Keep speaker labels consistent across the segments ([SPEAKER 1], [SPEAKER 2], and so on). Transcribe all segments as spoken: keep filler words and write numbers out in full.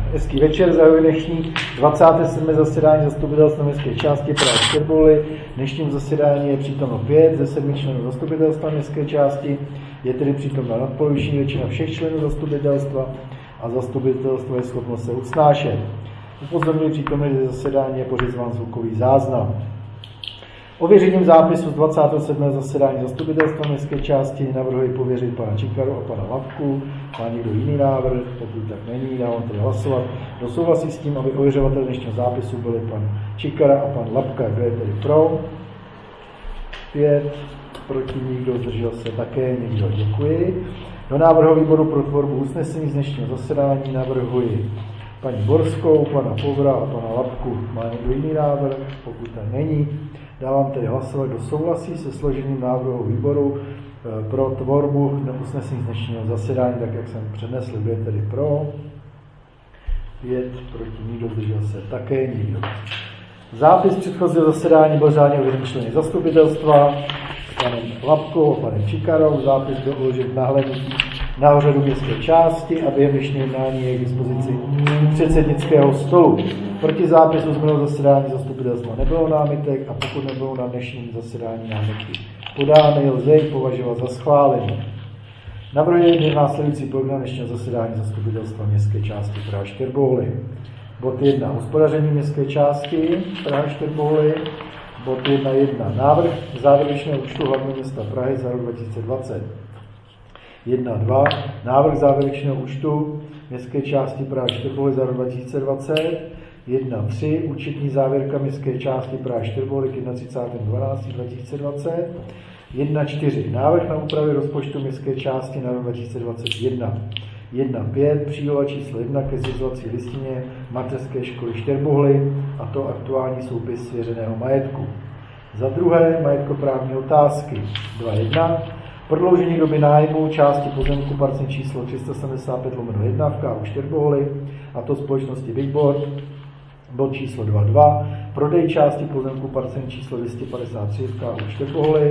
[SPEAKER 1] Hezký večer, zahajuji dnešní dvacáté sedmé zasedání zastupitelstva městské části Praha Štěrboly. Dnešním zasedání je přítomno pět ze sedmi členů zastupitelstva městské části. Je tedy přítomna nadpoloviční většina všech členů zastupitelstva a zastupitelstvo je schopno se usnášet. Upozorňuji přítomně, že zasedání je pořizován zvukový záznam. Ověřením zápisu z dvacátého sedmého zasedání zastupitelstva městské části navrhuji pověřit pana Čikaru a pana Lapku. Má někdo jiný návrh? Pokud tak není, dávám tedy hlasovat. Kdo souhlasí s tím, aby ověřovatel dnešního zápisu byli pan Čikara a pan Lapka? Kdo je tedy pro? Pět. Proti nikdo, zdržel se také někdo. Děkuji. Do návrhu výboru pro tvorbu usnesení z dnešního zasedání navrhuji paní Borskou, pana Povra a pana Lapku. Má někdo jiný návrh? Pokud tak není, dávám tedy hlasovat, kdo souhlasí se složením návrhu výboru pro tvorbu usnesení z dnešního zasedání, tak jak jsem přednesl. Kdo je tedy pro? Pět, proti nikdo, zdržel se také nikdo. Zápis předchozího zasedání byl řádně uvedený členy zastupitelstva s panem Lapkou a panem Čikarou. Zápis byl uložen na hlednutí na úřadu městské části a během dnešního jednání je k dispozici předsednického stolu. Proti zápisu z minulého zasedání zastupitelstva nebylo námitek a pokud nebylo na dnešním zasedání námitky podány, lze ji považovat za schválený. Navrhuji následující program dnešního zasedání zastupitelstva městské části Praha Štěrboly. Bod jedna. Hospodaření městské části Praha Štěrboly. Bod jedna tečka jedna. Návrh závěrečného účtu hlavního města Prahy za rok dva tisíce dvacet. jedna tečka dva. Návrh závěrečného účtu městské části Praha Štěrboly za rok dva tisíce dvacet. jedna tečka tři. Účetní závěrka městské části Praha Štěrboly k třicátému prvnímu dvanáctému dva tisíce dvacet. jedna tečka čtyři. Návrh na úpravy rozpočtu městské části na rok dva tisíce dvacet jedna. jedna tečka pět. Příloha číslo jedna ke zřizovací listině mateřské školy Štěrboly, a to aktuální soupis svěřeného majetku. Za druhé, majetkoprávní otázky. dva tečka jedna. Prodloužení doby nájmu části pozemku parcel číslo tři sta sedmdesát pět lomeno jedna v K U Štěrboly, a to společnosti Bigboard. Bod číslo dva tečka dva. Prodej části pozemku parcel číslo dvě stě padesát tři v K U Štěrboly.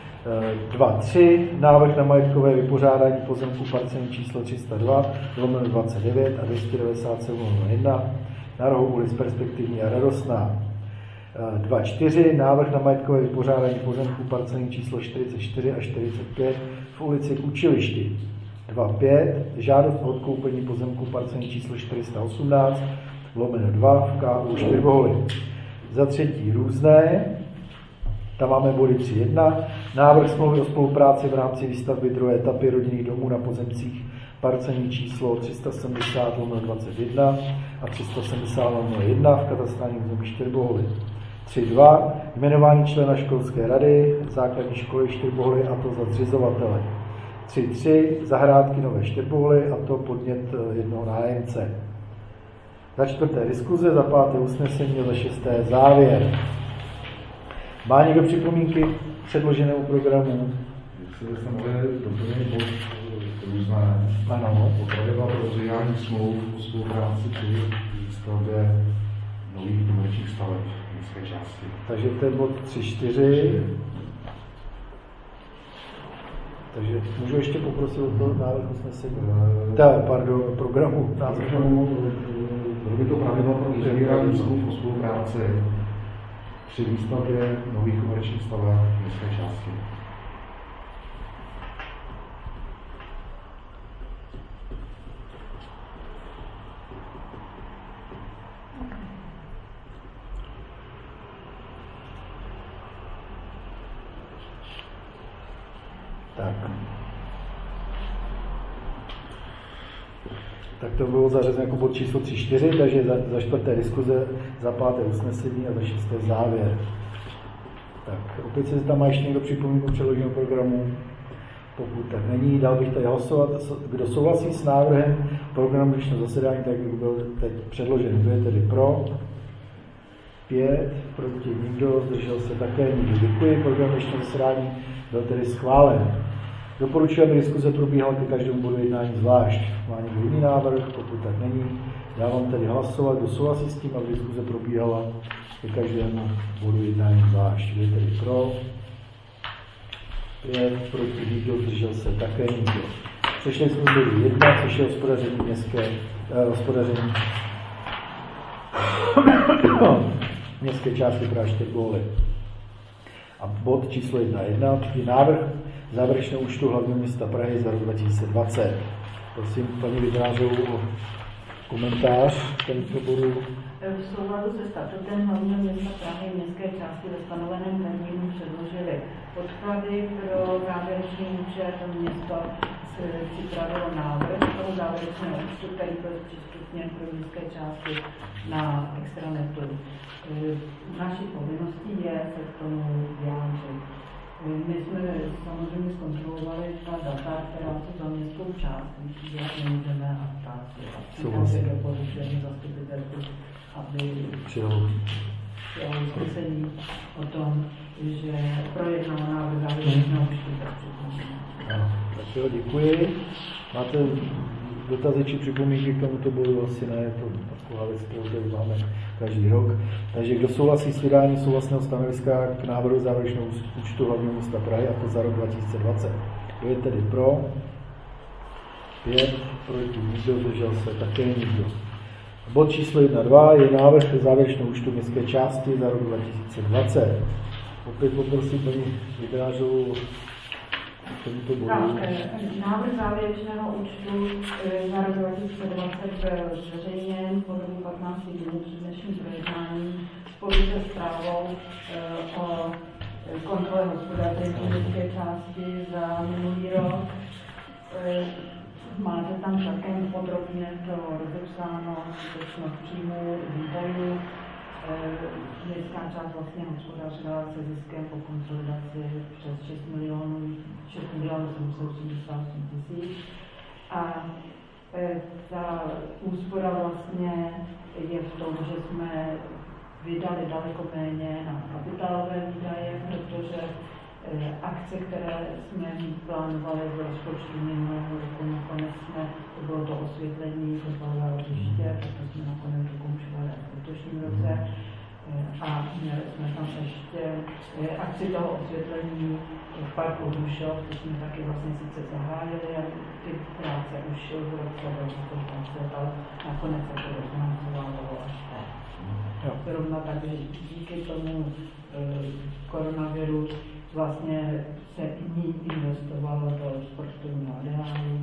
[SPEAKER 1] dva tečka tři. Návrh na majetkové vypořádání pozemku parcel číslo tři sta dva lomeno dvacet devět a dvě stě devadesát sedm lomeno jedna na rohu ulic Perspektivní a Radostná. dva tečka čtyři. Návrh na majetkové vypořádání pozemku parcelní číslo čtyřicet čtyři a čtyřicet pět v ulici k Učilišti. dva tečka pět. Žádost o odkoupení pozemku parcelní číslo čtyři sta osmnáct lomeno dva v K U Štěrboly. Za třetí různé. Tam máme body tři tečka jedna. Návrh smlouvy o spolupráci v rámci výstavby druhé etapy rodinných domů na pozemcích parcelní číslo tři sta sedmdesát lomeno dvacet jedna a tři sta sedmdesát lomeno jedna v katastrálním území Štěrboly. tři tečka dva. Jmenování člena školské rady základní školy Štěrboly, a to za zřizovatele. tři tečka tři. Zahrádky Nové Štěrboly, a to podnět jednoho nájemce. Za čtvrté diskuze, za páté usnesení a za šesté závěr. Má někdo připomínky k předloženému programu?
[SPEAKER 2] Jestli byste mohli doplnit bod různé.
[SPEAKER 1] Ano.
[SPEAKER 2] Pravidla pro rozvíjání smluv o spolupráci při výstavbě nových komerčních staveb v městské části.
[SPEAKER 1] Takže to je bod tři čtyři. Takže můžu ještě poprosit o to návrh usnesení? Ta, pardon, programu.
[SPEAKER 2] Bylo by to pravidlo pro uzavírání smluv o spolupráci při výstavbě nových komerčních staveb v městské části.
[SPEAKER 1] Tak. Tak to bylo zařazeno jako bod číslo tři čtyři, takže za, za čtvrté diskuze, za páté usnesení a za šesté závěr. Tak, opět se tam má ještě někdo připomínku přeloženého programu? Pokud tak není, dal bych tady hlasovat. Kdo souhlasí s návrhem programu dnešního zasedání, tak jak byl teď předložen. Kdo je tedy pro? Pět, proti nikdo, zdržel se také nikdo. Děkuji, program dnešního zasedání byl tedy schválen. Doporučuji, aby diskuze probíhala ke každému bodu jednání zvlášť. Má někdo jiný návrh? Pokud tak není, dávám tedy hlasovat. Kdo souhlasí s tím, aby diskuze probíhala ke každému bodu jednání zvlášť. Kdo je tedy pro? Pět, proti nikdo, zdržel se také nikdo. Přešli jsme z bodu jedna, což je hospodaření městské, eh, hospodaření městské části Praha Štěrboly. A bod číslo jedna jedna je návrh závěrečného účtu hlavního města Prahy za rok dva tisíce dvacet. Prosím paní Vidrářovou o komentář k tomuto bodu.
[SPEAKER 3] V souladu se statutem hlavního města Prahy městské části ve stanoveném termínu předložili podklady pro závěrečný účet. Město připravilo návrh toho závěrečného účtu, který byl přístupněn pro městské části na extranetu. Naší povinností je se k tomu vyjádřit. My jsme samozřejmě zkontrolovali ta data, která jsou za městskou část, že nemůžeme a tak. Takže doporučujeme zastupitelku, aby přijalo usnesení o tom, že projednal návrh závěrečného účtu.
[SPEAKER 1] Tak jo, děkuji. Máte dotazy či připomínky k tomuto bodu? Asi ne, je to taková věc, kterou tady máme každý rok. Takže kdo souhlasí s vydáním souhlasného stanoviska k návrhu závěrečného účtu hlavního města Prahy, a to za rok dva tisíce dvacet? Kdo je tedy pro? Pět, proti nikdo, zdržel se také nikdo. Bod číslo jedna dva je návrh závěrečného účtu městské části za rok dva tisíce dvacet. Opět poprosím paní Vidrářovou k tomuto bodu.
[SPEAKER 3] Návrh závěrečného účtu za rok dva tisíce dvacet byl zveřejněn po dobu patnácti dnů před dnešním projednáním spolu se zprávou o kontrole hospodaření městské části za minulý rok. Máte tam celkem podrobně to rozepsáno, skutečnost příjmů, výdajů. Městská část vlastně hospodařila se ziskem po konsolidaci přes šest milionů, šest milionů sedm set osmdesát osm tisíc. A ta úspora vlastně je v tom, že jsme vydali daleko méně na kapitálové výdaje, protože akce, které jsme plánovali v rozpočtu minulého roku, nakonec jsme, to bylo to osvětlení fotbalového hřiště, proto jsme nakonec dokončovali v letošním roce. A měli jsme tam ještě akci toho osvětlení v parku Hrušov, to jsme taky vlastně sice zahájili, a ty práce už v roce dva tisíce dvacet, ale nakonec se to rozmancovalo až tak. Zrovna tak, že díky tomu e, koronaviru vlastně se ní investovalo do sportovního areálu.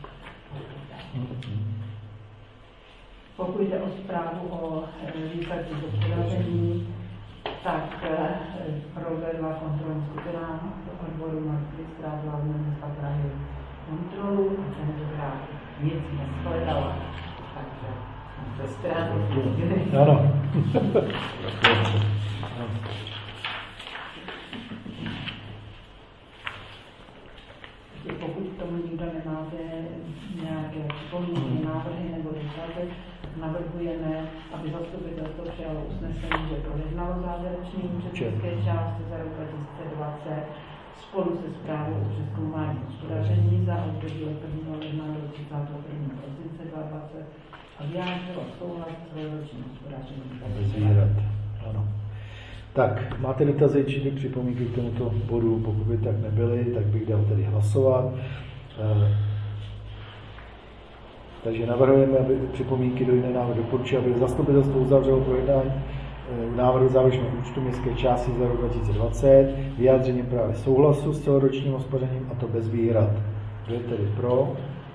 [SPEAKER 3] Pokud jde o zprávu o výsledku hospodaření, tak provedla kontrolní skupina odboru Markvist, která byla města Prahy kontrolu a tentokrát nic neshledala. Takže ze strany.
[SPEAKER 1] Ano.
[SPEAKER 3] Pokud k tomu nikdo nemáte nějaké připomínky, návrhy nebo dotazy, navrhujeme, aby zastupitelstvo přijalo usnesení, že projednalo závěrečný účet městské části za rok dva tisíce dvacet spolu se zprávou o přezkoumání hospodaření za období od prvního ledna do třicátého prvního prosince dva tisíce dvacet a vyjádřilo souhlas s ročním hospodařením.
[SPEAKER 1] Ano. Tak, máte dotazy či připomínky k tomuto bodu? Pokud by tak nebyly, tak bych dal tedy hlasovat. E, takže navrhujeme, aby připomínky do jiné návrhy doporučil, aby zastupitelstvo uzavřelo projednání e, návrhu závěrečného účtu městské části za rok dva tisíce dvacet, vyjádřením právě souhlasu s celoročním hospodařením, a to bez výhrad. Kdo je tedy pro?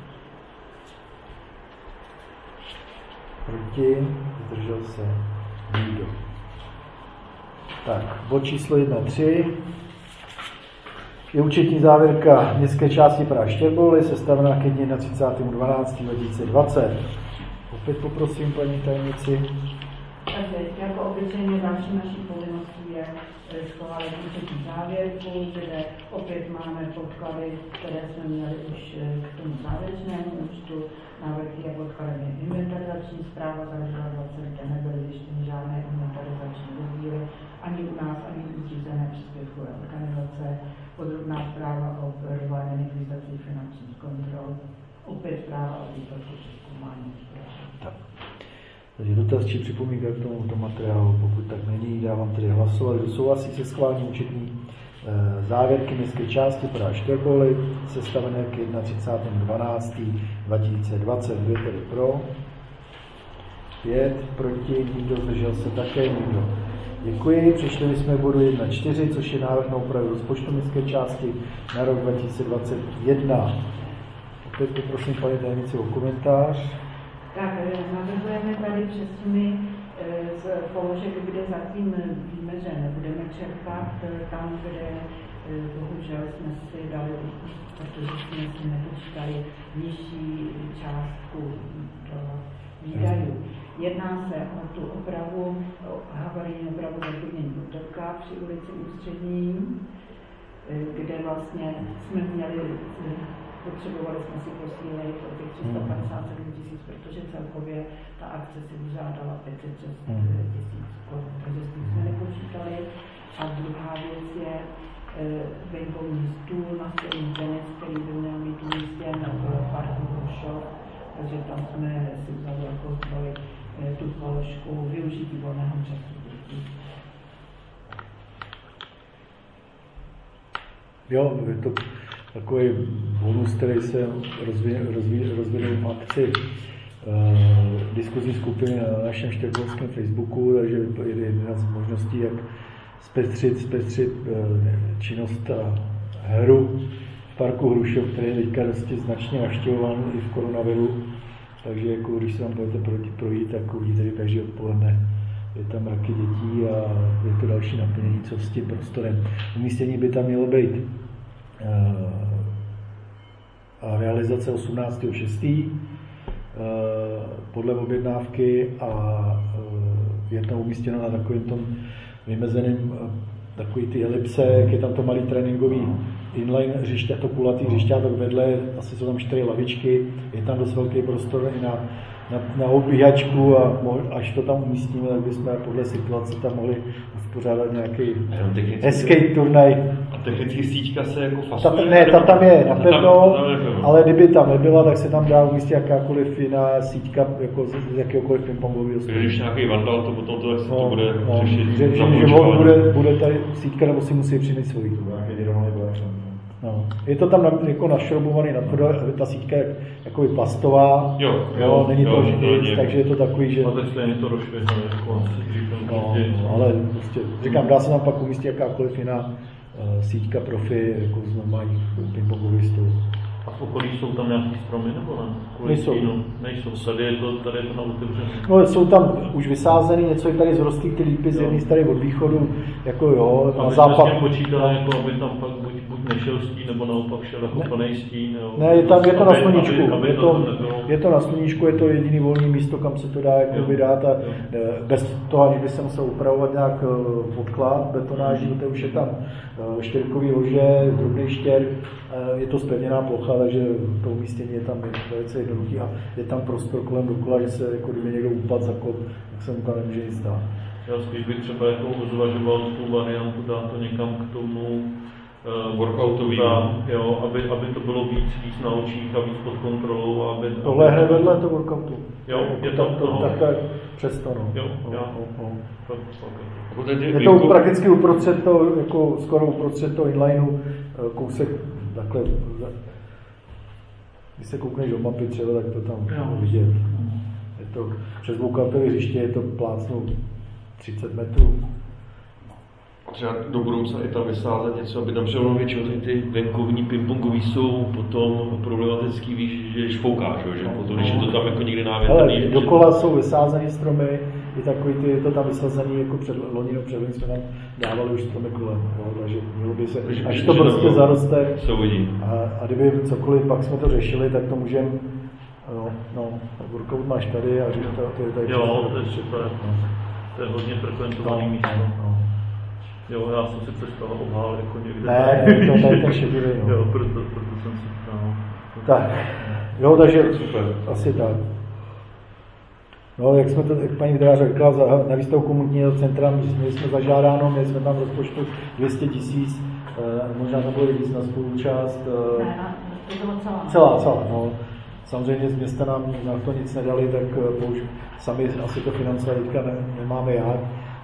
[SPEAKER 1] Proti? Zdržel se? Nikdo. Tak, bod číslo jedna tři je účetní závěrka městské části Praha Štěrboly, sestavená ke dni třicátého dvanáctého dva tisíce dvacet. Opět poprosím paní tajemnici.
[SPEAKER 3] Takže jako obyčejně další naší povinností je schválit účetní závěrku, kde opět máme podklady, které jsme měli už k tomu závěrečnému účtu. Návrh je podkladem inventarizační zpráva za rok dvacet, kde nebyly zjištěny žádné inventarizační rozdíly ani u nás, ani u zřízené příspěvkové organizace. Podrobná zpráva o prováděných výsledcích finančních kontrol, opět zpráva o výsledku přezkoumání.
[SPEAKER 1] Takže dotaz či připomínka k tomuto materiálu, pokud tak není, dávám tedy hlasovat. Kdo souhlasí se schválením účetní Závěrky městské části Praha čtvrtboly, sestavené k třicátého prvního dvanáctého dva tisíce dvacet. Kdo je tedy pro? Pět, proti, nikdo, zdržel se také, nikdo. Děkuji. Přešli jsme bodu jedna čtyři, což je návrh na úpravu rozpočtu městské části na rok dva tisíce dvacet jedna. Opět poprosím paní tajemnici o komentář.
[SPEAKER 3] Tak, navrhujeme tady přesuny z položek, kde zatím víme, že nebudeme čerpat, tam, kde bohužel jsme si dali, protože jsme si nepočítali nižší částku do výdajů. Jedná se o tu opravu, o havarijní opravu zaklínění útoka při ulici Ústřední, kde vlastně jsme měli, potřebovali jsme si posílit o těch tři sta padesát sedm tisíc, protože celkově ta akce si vyžádala pět set šest tisíc korun, takže s tím jsme nepočítali. A druhá věc je venkovní stůl na stejný tenis, který by měl mít umístěn v parku Hrušov, takže tam jsme si vzali jako zdroj tu položku využití volného času.
[SPEAKER 1] Jo, je to takový bonus, který se rozvinul v akci uh, diskuzní skupiny na našem čtvrtbolském Facebooku, takže to je jedna z možností, jak zpestřit, zpestřit uh, činnost a hru v parku Hrušov, který je teďka dosti značně navštěvován i v koronaviru. Takže jako když se vám budete projít, tak uvidíte, že každý odpoledne je tam mraky dětí a je to další naplnění, co s tím prostorem. Umístění by tam mělo být a realizace osmnáctého šestého podle objednávky a je tam umístěno na takovém tom vymezeném takový ty elipse, jak je tam to malý tréninkový inline hřiště, to kulatý hřišťátok vedle, asi jsou tam čtyři lavičky, je tam dost velký prostor i na, na, na obíhačku a mohl, až to tam umístíme, tak bychom podle situace tam mohli uspořádat nějaký escape turnaj.
[SPEAKER 4] A technicky síťka se jako fasuje?
[SPEAKER 1] Ta, ne, ta tam je napevno, ale kdyby tam nebyla, tak se tam dá umístit jakákoliv jiná síťka jako z, z jakéhokoliv pingpongového stolu.
[SPEAKER 4] Když nějaký vandal, to potom to, jak se
[SPEAKER 1] no,
[SPEAKER 4] to bude
[SPEAKER 1] no,
[SPEAKER 4] řešit.
[SPEAKER 1] Že, že, že bude, bude tady síťka, nebo si musí přinést svojí. No. Je to tam na, jako našroubovaný na tvrdo, ta síťka je jakoby plastová,
[SPEAKER 4] jo, jo,
[SPEAKER 1] jo, není
[SPEAKER 4] jo,
[SPEAKER 1] to nic, takže je to takový, že...
[SPEAKER 4] A teď stejně to rozšvihne, jako
[SPEAKER 1] no, no, ale prostě, říkám, dá se tam pak umístit jakákoliv jiná uh, síťka profi, jako z normálních pingpongových stolů.
[SPEAKER 4] A v okolí jsou tam nějaký stromy, nebo ne?
[SPEAKER 1] Nejsou.
[SPEAKER 4] Stínu? Nejsou, tady je to, tady je to na otevřené.
[SPEAKER 1] No, jsou tam už vysázený, něco je tady zrostlý, ty lípy z jedné tady od východu, jako jo, na západ.
[SPEAKER 4] Aby počítali, jako aby tam pak buď, buď nešel stín, nebo naopak šel jako plnej stín. Jo.
[SPEAKER 1] Ne, je, tam, je to na sluníčku,
[SPEAKER 4] aby, aby
[SPEAKER 1] je, to,
[SPEAKER 4] to
[SPEAKER 1] je to na sluníčku, je to jediný volný místo, kam se to dá jakoby dát a jo. Bez toho, aniž by se musel upravovat nějak podklad betonáží, to už je tam štěrkový lože, drobný štěrk, je to zpevněná plocha, takže to umístění je tam velice jednoduchý a je tam prostor kolem dokola, že se jako kdyby někdo upad za kop, tak se mu tam nemůže nic stát.
[SPEAKER 4] Já spíš bych třeba jako zvažoval tu variantu, dát to někam k tomu uh, workoutový, tam, jo, aby, aby to bylo víc, víc na očích a víc pod kontrolou. Aby,
[SPEAKER 1] Tohle
[SPEAKER 4] aby...
[SPEAKER 1] je vedle toho workoutu.
[SPEAKER 4] Jo, je
[SPEAKER 1] to,
[SPEAKER 4] to,
[SPEAKER 1] to, tak to je přes to, no.
[SPEAKER 4] Jo,
[SPEAKER 1] no,
[SPEAKER 4] já.
[SPEAKER 1] no, no.
[SPEAKER 4] To, okay.
[SPEAKER 1] Je to prakticky uprostřed toho, jako skoro uprostřed toho inlineu, kousek takhle, když se koukneš do mapy třeba, tak to tam jo. vidět. Je to přes dvoukartové hřiště, je to plácnou třicet metrů.
[SPEAKER 4] Třeba do budoucna i tam vysázet něco, aby tam přeložil většinou ty venkovní pingpongový jsou potom problematický, víš, že špoukáš, že potom, když je to tam jako někde návětrný.
[SPEAKER 1] Ale dokola jsou vysázený stromy, i takový ty, je to tam vysazený, jako před loninou předloni jsme tam dávali už stromy kolem, jo, takže mělo by se, až to prostě no, zaroste a, a kdyby cokoliv, pak jsme to řešili, tak to můžeme, no, no, workout máš tady a že to, to je tady.
[SPEAKER 4] Jo, to je super, no. To je hodně frekventovaný místo. No. Jo, já jsem si představil obhál jako někde.
[SPEAKER 1] Ne, to je tady ten šedivý, no.
[SPEAKER 4] Jo, proto, proto jsem si ptal.
[SPEAKER 1] Tak, jo, takže super, asi tak. No, jak jsme to, jak paní Dráža řekla, na výstavu komunitního centra, měli jsme zažádáno, měli jsme tam rozpočtu dvě stě tisíc, možná to bylo víc na spoluúčast.
[SPEAKER 3] Ne, to bylo celá.
[SPEAKER 1] Celá, celá, no. Samozřejmě z města nám na to nic nedali, tak použ, sami asi to financovat teďka ne, nemáme jak.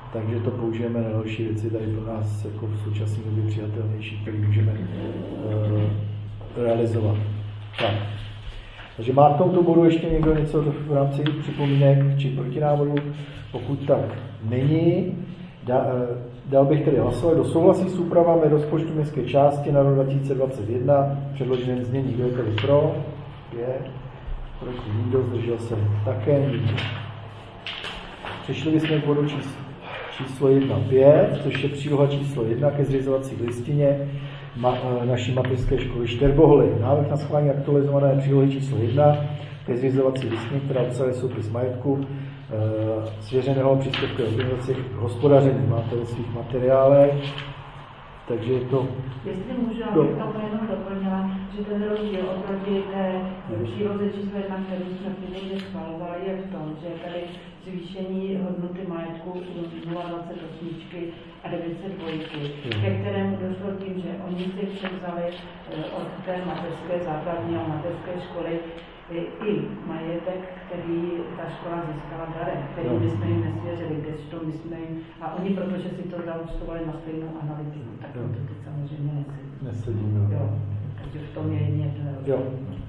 [SPEAKER 1] takže to použijeme na další věci, tady pro nás jako v současné době přijatelnější, který můžeme uh, realizovat. Tak. Takže má k tomuto bodu ještě někdo něco v rámci připomínek či protinávodu? Pokud tak není, da, dal bych tedy hlasovat, kdo souhlasí s úpravami rozpočtu městské části na rok dva tisíce dvacet jedna, předloženém znění, kdo je tedy pro? Je. Proti nikdo, zdržel se také nikdo. Přešli bychom k bodu číslo, číslo jedna pět, což je příloha číslo jedna ke zřizovací listině ma, naší mateřské školy Šterbohly. Návrh na schválení aktualizované přílohy číslo jedna ke zřizovací listině, která obsahuje soupis majetku e, svěřeného příspěvkové organizace k hospodaření. Máte ve svých materiálech, takže je to...
[SPEAKER 3] Jestli můžu, abych to jenom doplnila, že ten rozdíl oproti té příloze číslo jedna, kterou jsme původně schvalovali, je v tom, že tady zvýšení hodnoty majetku nula dvacet osm a devět set dva, ke kterému došlo tím, že oni si převzali od té mateřské základní a mateřské školy i majetek, který ta škola získala darem, který my jsme jim nesvěřili, kdežto my jsme jim, a oni, protože si to zaúčtovali na stejnou analytiku, tak to teď samozřejmě nesedí.
[SPEAKER 1] Nesedí,
[SPEAKER 3] jo. Takže v tom je jedině ten rozdíl.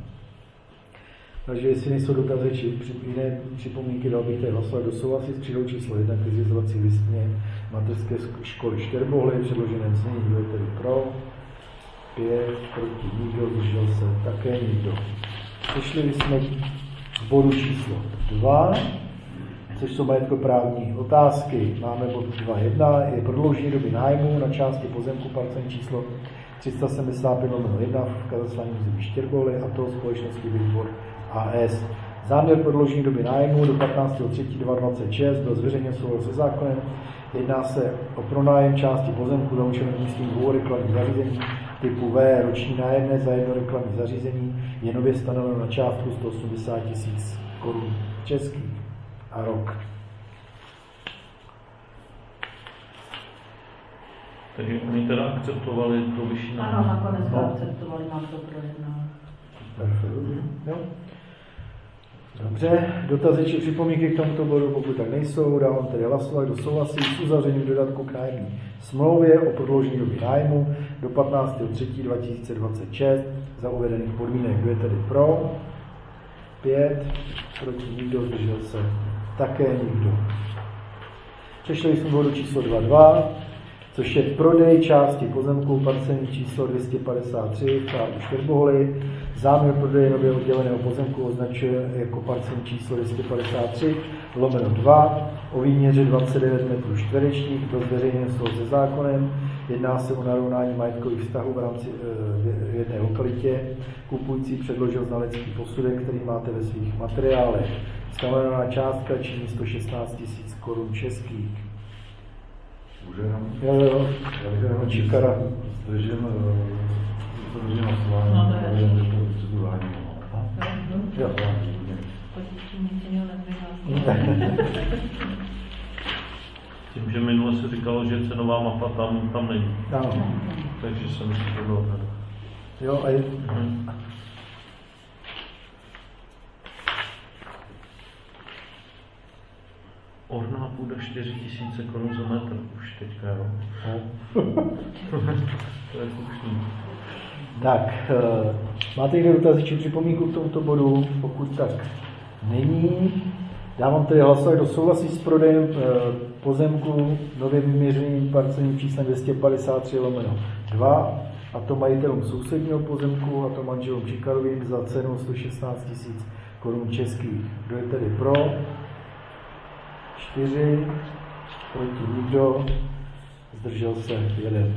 [SPEAKER 1] Takže jestli nejsou dotazy či jiné připomínky, dal bych tady hlasovat, kdo souhlasí s přílohou číslo jedna ke zřizovací listině mateřské školy Šterbohly, předloženém znění, kdo je tedy pro, pět, proti nikdo, zdržel se také nikdo. Přešli jsme k bodu číslo dva, což jsou majetkoprávní otázky. Máme bod dva jedna, je prodloužení doby nájmu na části pozemku parcelní číslo tři sta sedmdesát pět lomeno jedna v katastrálním území Štěrboly, a to společnosti Výbor A S. Záměr prodloužení doby nájmu do patnáctého třetího dva tisíce dvacet šest byl zveřejněn v souladu se zákonem. Jedná se o pronájem části pozemku za účelem umístění dvou reklamních zařízení typu V. Roční nájemné za jedno reklamní zařízení je nově stanoveno na částku sto osmdesát tisíc korun českých a rok.
[SPEAKER 4] Takže oni teda akceptovali to vyšší nájemné.
[SPEAKER 3] Ano, nakonec to akceptovali, mám to projednáno.
[SPEAKER 1] Jo. Dobře, dotazy či připomínky k tomuto bodu, pokud tak nejsou, dávám tedy hlasovat, kdo souhlasí s uzavřením dodatku k nájemní smlouvě o prodloužení doby nájmu do patnáctého třetího dva tisíce dvacet šest za uvedených podmínek. Kdo je tedy pro? Pět, proti nikdo, zdržel se také nikdo. Přešli jsme bodu číslo dva dva, což je prodej části pozemku parcelní číslo dvě stě padesát tři v Kádu Štěrbohly. Záměr prodeje nově odděleného pozemku označuje jako parcelní číslo dvě stě padesát tři lomeno dva o výměře dvacet devět metrů čtverečních, byl zveřejněn soulad se zákonem. Jedná se o narovnání majetkových vztahů v rámci v jedné lokalitě. Kupující předložil znalecký posudek, který máte ve svých materiálech. Stanovená částka činí sto šestnáct tisíc korun českých.
[SPEAKER 2] Může jenom?
[SPEAKER 1] Jo, jo,
[SPEAKER 2] Já bych jenom
[SPEAKER 1] Číkara.
[SPEAKER 2] Zdržím hlasování, to procedurální.
[SPEAKER 1] Jo.
[SPEAKER 4] Tím, že minule se říkalo, že cenová mapa tam, tam není.
[SPEAKER 1] Ano.
[SPEAKER 4] Takže jsem si to bylo tady.
[SPEAKER 1] Jo, a je...
[SPEAKER 4] Mhm. Orná půda čtyři tisíce korun za metr už teďka, jo. To je slušný.
[SPEAKER 1] Tak, máte někde dotazy či připomínku k tomuto bodu? Pokud tak není, dávám tedy hlasovat, kdo souhlasí s prodejem pozemku nově vyměřeným parcelním číslem dvě stě padesát tři lomeno dva, a to majitelům sousedního pozemku, a to manželům Čikarovým za cenu sto šestnáct tisíc korun českých. Kdo je tedy pro? Čtyři, proti nikdo, zdržel se jeden.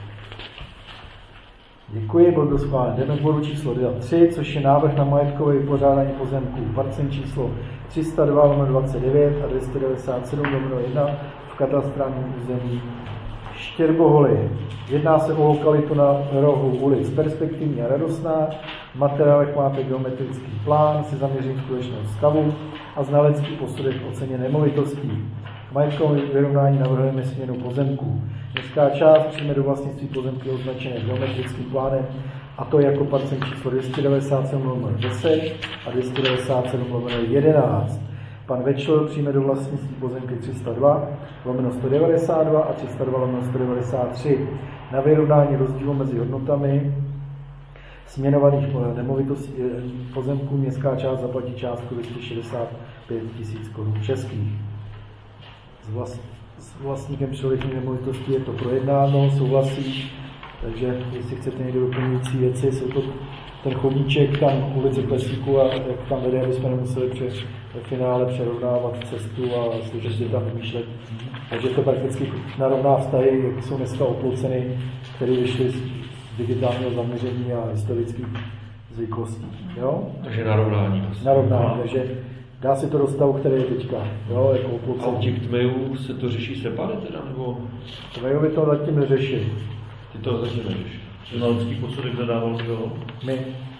[SPEAKER 1] Děkuji, byl to schválen. Jdeme k bodu číslo tři, což je návrh na majetkové vypořádání pozemků. Parcel číslo tři sta dva lomeno dvacet devět a dvě stě devadesát sedm lomeno jedna v katastrálním území Štěrboholy. Jedná se o lokalitu na rohu ulic Perspektivní a Radostná. V materiálech máte geometrický plán se zaměřením skutečného stavu a znalecký posudek o ceně nemovitostí. K majetkovému vyrovnání navrhujeme směnu pozemků. Městská část přijme do vlastnictví pozemky označené geometrickým plánem, a to jako parcel číslo dvě stě devadesát sedm lomeno deset a dvě stě devadesát sedm lomeno jedenáct. Pan Večl přijme do vlastnictví pozemky tři sta dva lomeno sto devadesát dva a tři sta dva lomeno sto devadesát tři. Na vyrovnání rozdílu mezi hodnotami směnovaných nemovitostí pozemků městská část zaplatí částku dvě stě šedesát pět tisíc korun českých. S, vlast, s vlastníkem přilehlých nemovitostí je to projednáno, souhlasí, takže jestli chcete někdo doplňující věci, jsou to ten chodníček tam ulici Klesíku a jak tam vede, aby jsme nemuseli při finále přerovnávat cestu a složitě tam vymýšlet. Takže to prakticky narovná vztahy, jak jsou dneska oplouceny, které vyšly z digitálního zaměření a historických zvyklostí. Jo?
[SPEAKER 4] Takže narovnání.
[SPEAKER 1] Narovnání, takže dá se to do stavu, který je teďka. Jo, jako oploucení.
[SPEAKER 4] A u těch tmejů se to řeší separé teda, nebo?
[SPEAKER 1] Tmejovi to zatím neřešili.
[SPEAKER 4] Ty to zatím neřešili.
[SPEAKER 5] Znalecký posudek zadával kdo?
[SPEAKER 1] My.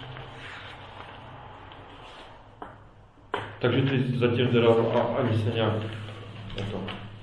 [SPEAKER 4] Takže ty zatím teda ani se nějak to.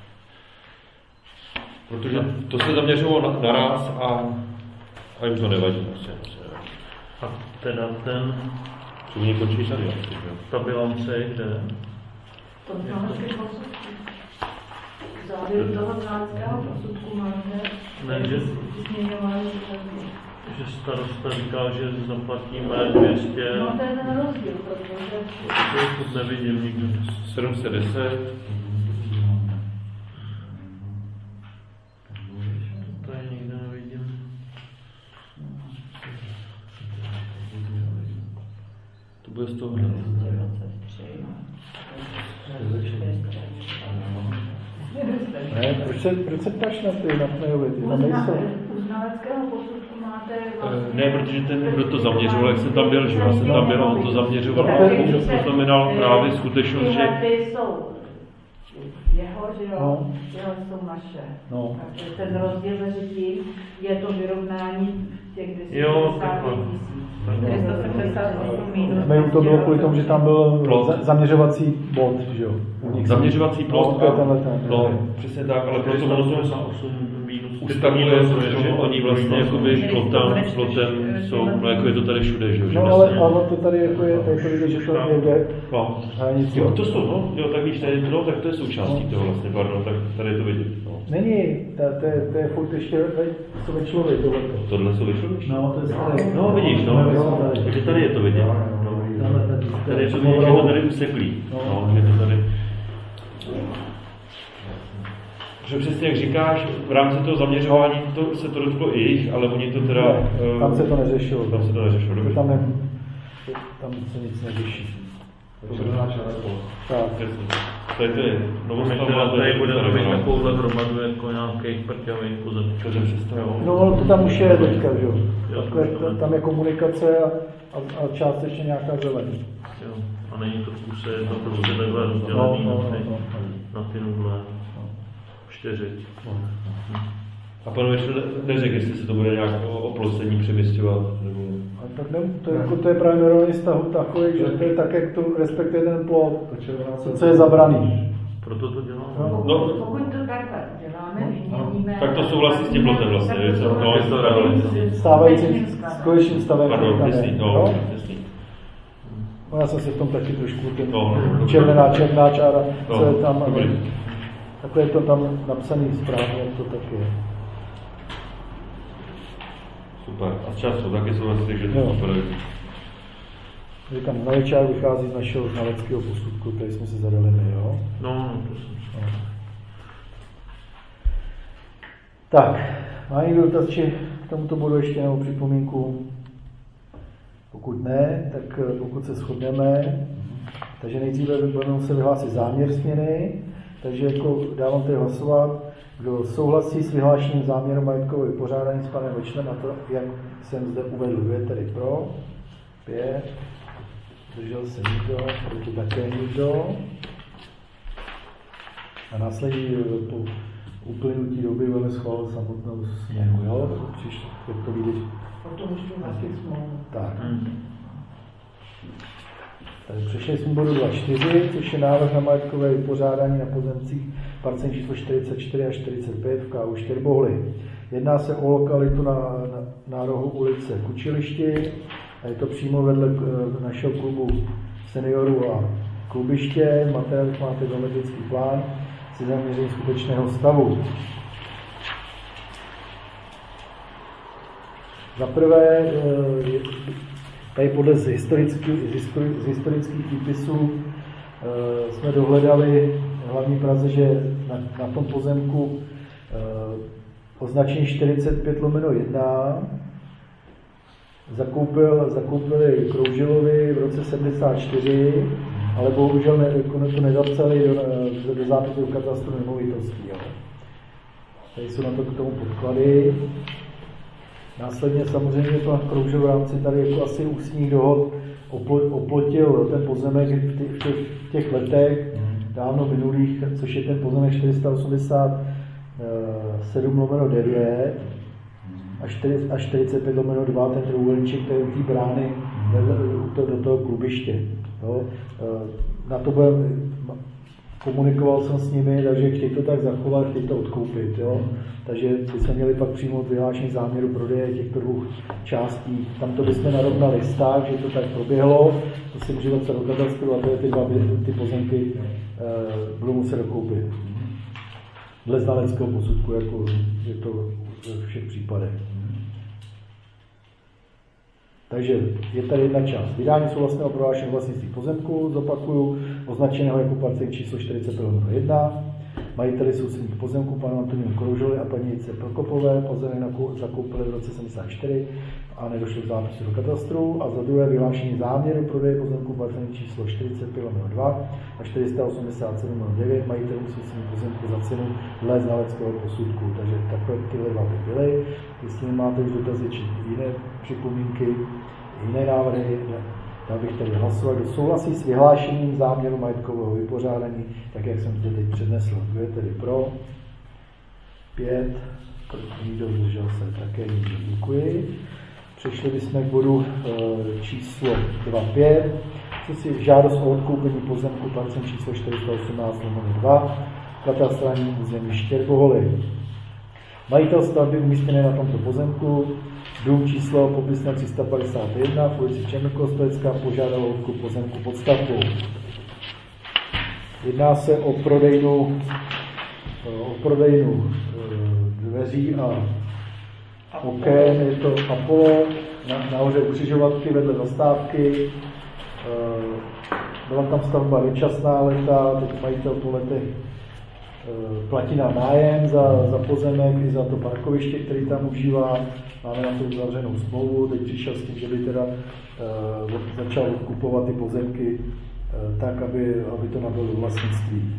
[SPEAKER 4] Protože to se zaměřilo na, naraz a, a jim to nevadí. Prostě,
[SPEAKER 5] a teda ten...
[SPEAKER 4] To mě končí tady.
[SPEAKER 5] Ta bilance je kde?
[SPEAKER 3] To znalecké posudky. Závěr toho znaleckého posudku máte
[SPEAKER 5] Ne, že,
[SPEAKER 3] změňování.
[SPEAKER 5] že starosta říká, že zaplatíme dvě stě...
[SPEAKER 3] No to je ten rozdíl, protože...
[SPEAKER 5] To nevidím nikdo.
[SPEAKER 4] sedm set deset.
[SPEAKER 5] To je nikde nevidím.
[SPEAKER 4] To bude z toho.
[SPEAKER 1] Ne, proč se, proč se ptáš na ty, na Tmejovi, ty tam nejsou?
[SPEAKER 3] U znaleckého posudku máte vlastně...
[SPEAKER 4] Ne, protože ten, kdo to zaměřoval, jak jsem tam byl, že já jsem tam byl, on to zaměřoval. To znamenal právě skutečnost, že...
[SPEAKER 3] Ty jsou jeho, že jo,
[SPEAKER 1] no.
[SPEAKER 3] jeho jsou naše.
[SPEAKER 1] No.
[SPEAKER 3] Takže ten rozdíl mezi tím je to vyrovnání těch dvě stě
[SPEAKER 5] Jo,
[SPEAKER 3] sedmdesát osm minus.
[SPEAKER 1] Tmeju to bylo kvůli tomu, že tam byl za, zaměřovací bod, že jo?
[SPEAKER 4] Zaměřovací plot,
[SPEAKER 1] no, tenhle ten,
[SPEAKER 4] no, přesně tak, ale proto ono to ustavuje, že oni vlastně jakoby plotem, plotem jsou, no jako je to tady všude, že jo?
[SPEAKER 1] No ale ano, to tady jako je, tady to vidět, že to je kde
[SPEAKER 4] no.
[SPEAKER 1] hranice.
[SPEAKER 4] Jo, to jsou, no, jo, tak víš, tady, no, tak to je součástí toho vlastně, pardon, tak tady je to vidět, no.
[SPEAKER 1] Není, to, to, je, to je furt ještě, co ve člověk, tohleto.
[SPEAKER 4] Tohle jsou vyšlovíš?
[SPEAKER 1] No, to je staré.
[SPEAKER 4] No, vidíš, no, takže tady je to vidět, no. Tady je to vidět, že je to tady useklý, no, je to tady. Protože přesně jak říkáš, v rámci toho zaměřování to, se to dotklo i jich, ale oni to teda...
[SPEAKER 1] Ne, tam se to neřešilo.
[SPEAKER 4] Tam se to neřešilo, dobře.
[SPEAKER 1] Tam, ne, tam se nic neřeší.
[SPEAKER 2] To je náš
[SPEAKER 1] tak.
[SPEAKER 4] To je to je
[SPEAKER 5] novostavba, tady budeme mít takovouhle hromadu jako nějakých prťavých pozemků.
[SPEAKER 4] To je představilo.
[SPEAKER 1] No, to tam už je teďka, že jo. Tam je komunikace a, a, a částečně nějaká zeleň.
[SPEAKER 5] Jo, a není to kuse, je to prostě takhle rozdělený
[SPEAKER 1] no, no,
[SPEAKER 5] na ty,
[SPEAKER 1] no, no.
[SPEAKER 5] na ty nudle. Čtyři.
[SPEAKER 4] No. A pan Večer neřekl, jestli se to bude nějak oplocení přemysťovat? Nebo...
[SPEAKER 1] A tak ne, to, je, jako, to je právě nerovný vztah takový, že to je tak, jak to respektuje ten plot, to, co je zabraný.
[SPEAKER 5] Proto to děláme.
[SPEAKER 1] No.
[SPEAKER 3] No. Pokud to takhle děláme, vyměníme...
[SPEAKER 4] Tak to souhlasí s tím plotem vlastně, že se to je to reálně.
[SPEAKER 1] Stávajícím, s konečným stavem.
[SPEAKER 4] Pardon, jasný, no, jasný.
[SPEAKER 1] No, já jsem se v tom taky trošku, ten
[SPEAKER 4] no, no,
[SPEAKER 1] červená, černá čára,
[SPEAKER 4] no,
[SPEAKER 1] co je tam,
[SPEAKER 4] dobrý.
[SPEAKER 1] Takhle je to tam napsaný správně, jak to tak je.
[SPEAKER 4] Super. A často taky souhlasí, že to je super.
[SPEAKER 1] Říkám, znalečák vychází z našeho znaleckého posudku, tady jsme si zadali my, jo?
[SPEAKER 5] No, no, to jsem
[SPEAKER 1] no. Tak, má někdo dotaz, či k tomuto bodu ještě nebo připomínku? Pokud ne, tak pokud se shodneme, takže nejdříve budeme se vyhlásit záměr směny, takže jako dávám tady hlasovat, kdo souhlasí s vyhlášením záměru majetkového vypořádání s panem Večlem, a to, jak jsem zde uvedl, kdo je tedy pro, pět, držel se nikdo, proti také nikdo. A následní po uplynutí doby budeme schválit samotnou směnu, jo? Příště, jak to vidět.
[SPEAKER 3] Potom už tu na těch smlouvu.
[SPEAKER 1] Tak. Takže přešli jsme bodu dva čtyři, což je návrh na majetkové vypořádání na pozemcích parcel číslo čtyřicet čtyři a čtyřicet pět v K U Štěrbohly. Jedná se o lokalitu na, na, na rohu ulice Kučilišti a je to přímo vedle našeho klubu seniorů a klubiště, v materiálech máte geometrický plán si zaměření skutečného stavu. Za prvé, tady podle z historických, z historických výpisů jsme dohledali v hlavní Praze, že na, na tom pozemku označení čtyřicet pět lomeno jedna zakoupil, zakoupili Kroužilovi v roce sedmdesát čtyři, ale bohužel ne, to nezapsali do, do zápisu katastru nemovitostí. Ale. Tady jsou na to k tomu podklady. Následně samozřejmě pan Kroužil v rámci tady jako asi ústních dohod oplotil ten pozemek v těch, v těch, v těch letech dávno minulých, což je ten pozemek čtyři sta osmdesát sedm lomeno devět a čtyřicet pět lomeno dva, ten trojúhelníček, který je u té brány do toho klubiště. Jo. Na to budeme, komunikoval jsem s nimi, takže chtějí to tak zachovat, chtějí to odkoupit. Jo. Takže by se měli pak přijmout vyhlášení záměru prodeje těchto dvou částí. Tam to bychom narovnali vztah, že to tak proběhlo, to si může napsat do katastru a to je ty dva ty pozemky e, budou muset dokoupit. Dle znaleckého posudku, jako je to ve všech případech. Takže je tady jedna část. Vydání souhlasného prohlášení vlastnictví pozemku, zopakuju, označeného jako parcel číslo čtyřicet pět lomeno jedna. Majiteli sousedních pozemků, panu Antonínu Kroužovi a paní Jice Prokopové, pozemek zakoupili v roce sedmdesát čtyři a nedošlo k zápisu do katastru. A za druhé vyhlášení záměru prodeje pozemků parcel číslo čtyřicet pět lomeno dva a čtyři sta osmdesát sedm lomeno devět majitelům sousedních pozemků za cenu dle znaleckého posudku. Takže takové tyhle dva by byly. Jestli máte už dotazy či jiné připomínky, jiné návrhy, dal bych tady hlasovat, kdo souhlasí s vyhlášením záměru majetkového vypořádání, tak jak jsem zde teď přednesl. Kdo je tedy pro? Pět. Nikdo zdržel se také, nikdo. Děkuji. Přešli bychom k bodu e, číslo dva pět, co si žádost o odkoupení pozemku parcel číslo čtyři sta osmnáct lomeno dva, katastrální území Štěrboholy. Majitel stavby umístěné na tomto pozemku, dům číslo popisné tři sta padesát jedna, v ulici Černokostovecká, požádal o odkup pozemku pod stavbou. Jedná se o prodejnu, o prodejnu dveří a oken, je to Apollo, nahoře ukřižovatky vedle zastávky. Byla tam stavba dočasná leta, teď majitel po letech platí nám nájem za, za pozemek i za to parkoviště, který tam užívá. Máme na to uzavřenou smlouvu, teď přišel s tím, že by teda uh, začal odkupovat ty pozemky uh, tak, aby, aby to nabylo do vlastnictví.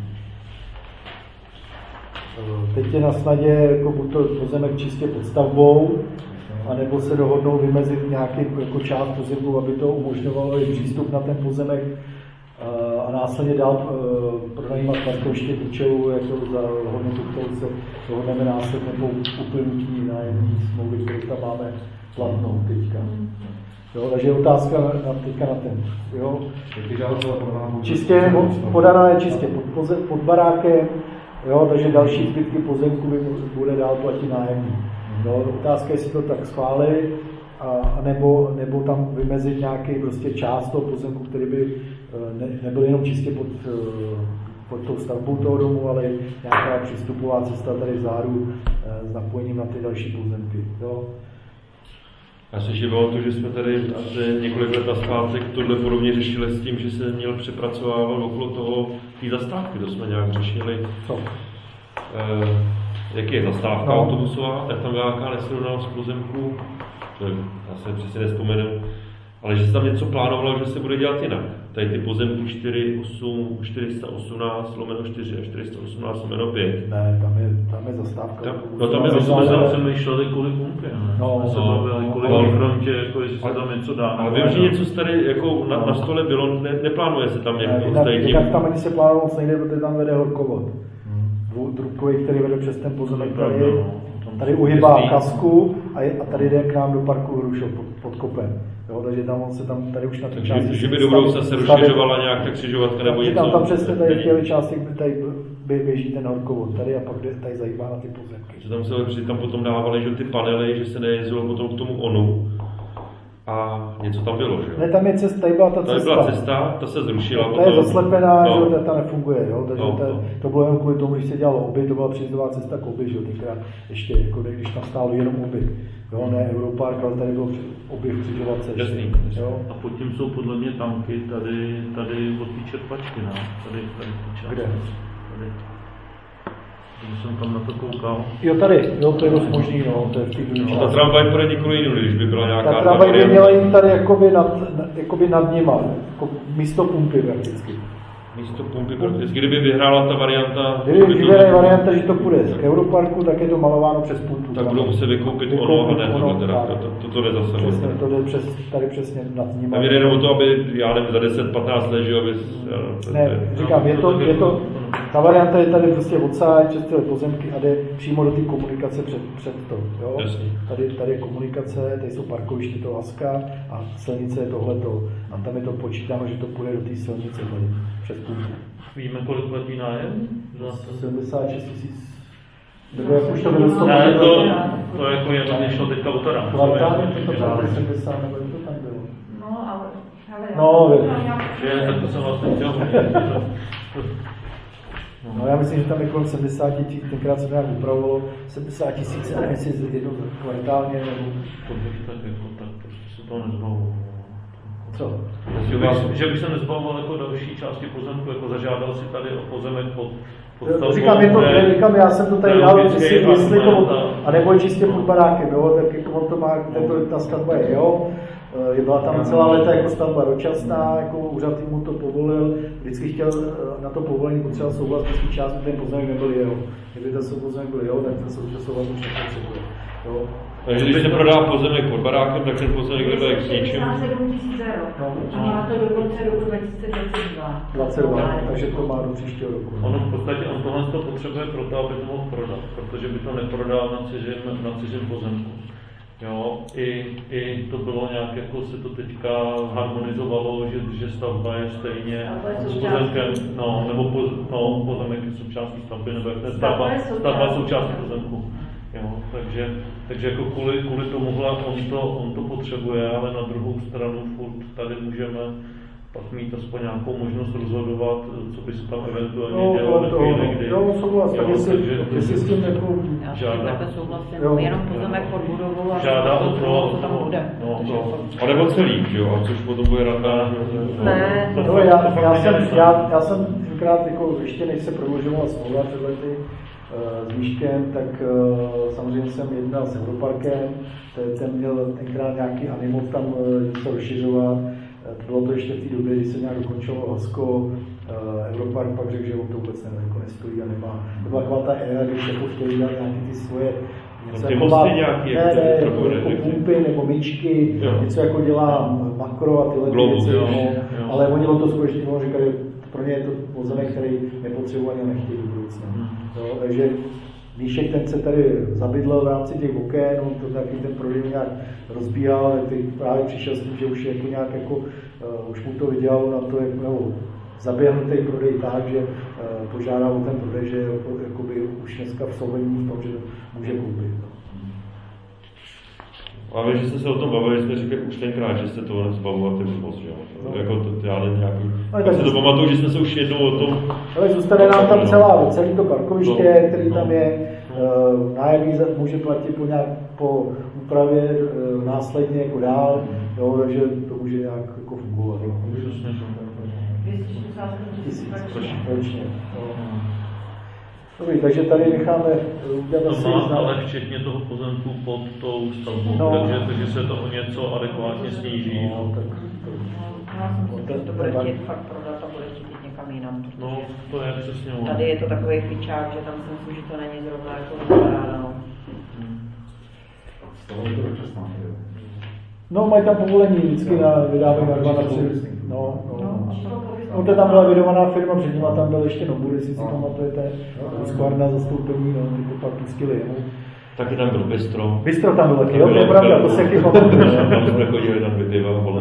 [SPEAKER 1] Uh, teď je na snadě jako buď to pozemek čistě pod stavbou, anebo se dohodnou vymezit nějaký jako část pozemku, aby to umožňovalo i přístup na ten pozemek a následně dál pronajímat parkoviště k účelu jako za hodnotu, kterou se dohodneme následně po uplynutí nájemní smlouvy, kterou tam máme platnou teďka. Jo, takže je otázka na, teďka na ten. Jo. Čistě podaná je čistě pod, pozem, pod barákem, jo, takže další zbytky pozemku by bude dál platit nájemní. Jo, otázka je, jestli to tak schválí, a nebo, nebo tam vymezit nějaký prostě část toho pozemku, který by ne, nebyl jenom čistě pod, pod tou stavbou toho domu, ale nějaká přístupová cesta tady vzadu s napojením na ty další pozemky. Jo.
[SPEAKER 4] Já si živalo to, že jsme tady asi několik let nazpátek tohle podobně řešili s tím, že se měl přepracovávat okolo toho té zastávky, to jsme nějak řešili. Co? Eh, jaký je zastávka no. autobusová, tak tam nějaká nesrovnalost pozemku. Já se přesně nespomenu, ale že se tam něco plánovalo, že se bude dělat jinak. Tady ty pozemky čtyři sta osmnáct lomeno čtyři a čtyři sta osmnáct lomeno pět.
[SPEAKER 1] Ne, tam je, tam je zastávka.
[SPEAKER 4] Tam, no tam je
[SPEAKER 5] zastávka. Jsme myšleli kvůli pumpě, ne?
[SPEAKER 1] No,
[SPEAKER 5] se bavili kvůli no, frontě, jako jestli se tam něco dá.
[SPEAKER 4] Ale vím, že něco tady jako na, na stole bylo, ne, neplánuje se tam jako
[SPEAKER 1] jinak, jinak tam ani se plánovalo moc nejde, protože tam vede horkovod. Hmm. Drubkový, který vede přes ten pozemek tady. Tady uhybá kasku a, je, a tady jde k nám do parku Hrušov pod, pod kopem. Jo, takže tam on se tam tady už na té části...
[SPEAKER 4] Že by do budoucna se rozšiřovala nějak ta křižovatka nebo něco?
[SPEAKER 1] Tam, tam přesně tady v těle části tady běží ten horkovod tady a pak tady zahýbá na ty pozemky.
[SPEAKER 4] Že tam se tam potom dávali, že ty panely, že se nejezdilo potom k tomu onu. a něco tam bylo, že jo?
[SPEAKER 1] Ne, tam je cesta, tady byla ta
[SPEAKER 4] Tady
[SPEAKER 1] cesta.
[SPEAKER 4] byla cesta, ta se zrušila.
[SPEAKER 1] Ta je zaslepená,
[SPEAKER 4] no.
[SPEAKER 1] že ta nefunguje, jo? Takže
[SPEAKER 4] No,
[SPEAKER 1] ta,
[SPEAKER 4] no.
[SPEAKER 1] to bylo jenom kvůli tomu, když se dělalo oby, to byla příjezdová cesta k oby, že jo? Tenkrát ještě, jako když tam stálo jenom oby. Jo, ne Europark, ale tady bylo oby v křižovatce.
[SPEAKER 4] Jasný,
[SPEAKER 1] jo?
[SPEAKER 5] A pod tím jsou podle mě tanky tady, tady od té čerpačky, ne? Tady, tady část.
[SPEAKER 1] Kde?
[SPEAKER 5] Tady. Když jsem tam na to koukal.
[SPEAKER 1] Jo, tady, jo, to je dost možný, no, to je v té druhé
[SPEAKER 4] No, ta
[SPEAKER 1] části.
[SPEAKER 4] tramvaj půjde nikoli jinou, když by byla nějaká...
[SPEAKER 1] Ta tramvaj by měla jít tady jakoby nad, jakoby nad nima, jako místo pumpy prakticky.
[SPEAKER 4] Místo pumpy prakticky. Kdyby vyhrála ta varianta...
[SPEAKER 1] Kdyby vyhraje varianta, že to půjde z Europarku, tak je to malováno přes pumpu.
[SPEAKER 4] Tak budou muset vykoupit ono a ne tohle teda. To, to, to jde zase.
[SPEAKER 1] Přesně, to jde přes, tady přesně nad nima.
[SPEAKER 4] Tam jde jenom o to, aby, já nevím, za deset patnáct let, že jo, aby...
[SPEAKER 1] Ne, říkám, je to, je to, ta varianta je tady prostě odsáď přes tyhle pozemky a jde přímo do té komunikace před, před to, jo? Tady, tady je komunikace, tady jsou parkoviště, to Laska a silnice je tohleto. A tam je to počítáno, že to půjde do té silnice tady, přes půlku.
[SPEAKER 5] Víme, kolik letí nájem?
[SPEAKER 1] sedmdesát šest tisíc. Nebo jak už to bylo sto
[SPEAKER 5] Ne, to, to jako je, než to teďka autora.
[SPEAKER 1] Kvartálně to bylo sedmdesát, nebo jak to tam bylo?
[SPEAKER 3] No, ale... ale
[SPEAKER 1] No,
[SPEAKER 5] že, tak to jsem vlastně chtěl.
[SPEAKER 1] No já myslím, že tam je kolem sedmdesát tisíc, tenkrát se to nějak upravovalo, sedmdesát tisíc, a nevím, jestli jednou kvartálně, nebo...
[SPEAKER 5] To bych tak jako, tak prostě se toho nezbavil.
[SPEAKER 1] Co?
[SPEAKER 5] Že bych, že bych se nezbavoval jako další části pozemku, jako zažádal si tady o pozemek pod, pod stavbou.
[SPEAKER 1] Říkám, je to, ne, říkám, já jsem to tady dal, jestli, jestli to, a nebo čistě pod barákem, jo, tak jako on to má, to, ta stavba je, jo. Byla tam celá léta jako stavba dočasná, jako úřad mu to povolil, vždycky chtěl na to povolení potřeboval souhlas vždycky část, ten pozemek nebyl jeho. Kdyby ten pozemek byl jeho, tak ten souhlas už nepotřebuje.
[SPEAKER 4] Takže když se prodá pozemek pod barákem, tak ten pozemek nebude k ničemu.
[SPEAKER 3] sedm tisíc euro. A má to do konce roku dva tisíce dvacet dva.
[SPEAKER 1] dvacet dva, takže to má do příštího roku.
[SPEAKER 5] Ono v podstatě on tohle to potřebuje proto, aby to mohl prodat, protože by to neprodal na cizím, na cizím pozemku. Jo, i, i to bylo nějak, jako se to teďka harmonizovalo, že, že stavba je stejně s pozemkem, no, nebo poz, no, pozemek je součástí stavby, nebo jak to je stavba, stavba součástí pozemku. Jo, takže, takže jako kvůli, kvůli tomuhle on to, on to potřebuje, ale na druhou stranu furt tady můžeme pak mít aspoň nějakou možnost rozhodovat, co by se tam eventuálně
[SPEAKER 1] no,
[SPEAKER 5] dělo ve chvíli, kdy...
[SPEAKER 1] Jo, souhlas, tak jestli, jestli s tím jako...
[SPEAKER 6] Já
[SPEAKER 5] žádá,
[SPEAKER 6] takhle souhlasím, jenom pozemek pod budovou a
[SPEAKER 5] žádá o to,
[SPEAKER 6] co tam bude.
[SPEAKER 5] No, no.
[SPEAKER 4] A nebo celý, že jo, a což potom bude rada...
[SPEAKER 6] Ne,
[SPEAKER 1] no, já, já, jsem, já, já jsem tenkrát, jako, ještě než se prodlužovala smlouva před lety uh, s Míškem, tak uh, samozřejmě jsem jednal s Europarkem, ten měl tenkrát nějaký animot tam uh, něco rozšiřovat. Bylo to ještě v té době, kdy se nějak dokončilo Lasko, uh, Europark pak řekl, že on to vůbec ne, jako nestojí a nemá. To byla taková ta éra, když jako chtěli dát nějaké ty svoje něco
[SPEAKER 4] ty
[SPEAKER 1] jako
[SPEAKER 4] mosty
[SPEAKER 1] má,
[SPEAKER 4] nějaký,
[SPEAKER 1] ne, ne,
[SPEAKER 4] jako,
[SPEAKER 1] jako, jako pumpy nebo myčky,
[SPEAKER 4] jo.
[SPEAKER 1] něco jako dělá Makro a tyhle
[SPEAKER 4] Globus,
[SPEAKER 1] věci,
[SPEAKER 4] jo,
[SPEAKER 1] no,
[SPEAKER 4] jo.
[SPEAKER 1] ale oni to skutečně říkali, pro ně je to pozemek, který nepotřebovaný a nechtějí do budoucna.
[SPEAKER 4] Hmm.
[SPEAKER 1] Jo, takže Míšek ten se tady zabydlel v rámci těch oken, on to taky ten prodej nějak rozbíhal, tak teď právě přišel s tím, že už je jako nějak jako, uh, už mu to vydělalo na to, jako, nebo zaběhnutý prodej tak, že uh, požádal o ten prodej, že jako, jakoby už dneska v solvení v tom, že může koupit. No.
[SPEAKER 4] A vy, že jste se o tom bavili, jste říkali už tenkrát, že jste to nezbavovat ten zvoz, že jo? No. Jako to, já nevím, nějaký...
[SPEAKER 1] No,
[SPEAKER 4] tak se to pamatuju, že jsme se už jednou o tom...
[SPEAKER 1] Ale zůstane nám tam celá, celé to parkoviště,
[SPEAKER 4] no.
[SPEAKER 1] který tam je, uh, nájemní může platit po, nějak, po úpravě uh, následně jako dál, jo, takže to může nějak jako fungovat. Tisíc ročně. Dobrý, takže tady necháme udělat asi...
[SPEAKER 5] To má ale včetně toho pozemku pod tou stavbou,
[SPEAKER 1] no.
[SPEAKER 5] takže, takže se to o něco adekvátně sníží.
[SPEAKER 1] No, tak,
[SPEAKER 6] já jsem si to bude chtít fakt prodat a bude chtít jít někam jinam.
[SPEAKER 5] No, to je přesně ono.
[SPEAKER 6] Tady je to takový fičák, že tam si myslím, že to není zrovna jako vypadá, no.
[SPEAKER 1] No, mají tam povolení vždycky na vydávají na dva na tři. No, no. No, to tam byla vydovaná firma, před nima tam byl ještě Nobur, jestli si pamatujete, skvarna zastoupení, no, ty to pak pustili jemu.
[SPEAKER 4] Taky tam byl Bistro.
[SPEAKER 1] Bistro tam byl taky, jo, to je pravda, to se taky pamatuje.
[SPEAKER 4] Tam jsme chodili na dvě piva, volno.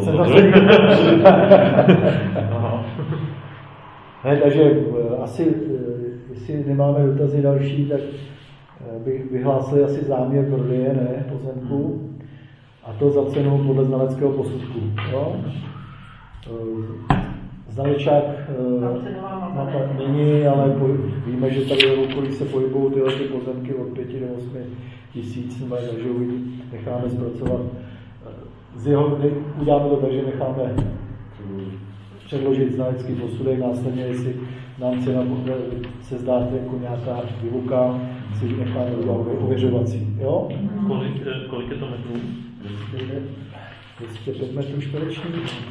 [SPEAKER 1] Ne, takže asi, jestli nemáme dotazy další, tak bych vyhlásil asi záměr prodeje, ne, pozemku. A to za cenu podle znaleckého posudku. Jo? Znalečák mapa není, ale víme, že tady v okolí se pohybují tyhle ty pozemky od pěti do osmi tisíc, takže necháme zpracovat. Z jeho, uděláme to tak, že necháme předložit znalecký posudek, následně, jestli nám cena se zdá jako nějaká vyvuká, si necháme udělat ověřovací. Jo?
[SPEAKER 5] Kolik, kolik je to metrů?
[SPEAKER 1] dvě stě pět metrů čtverečních.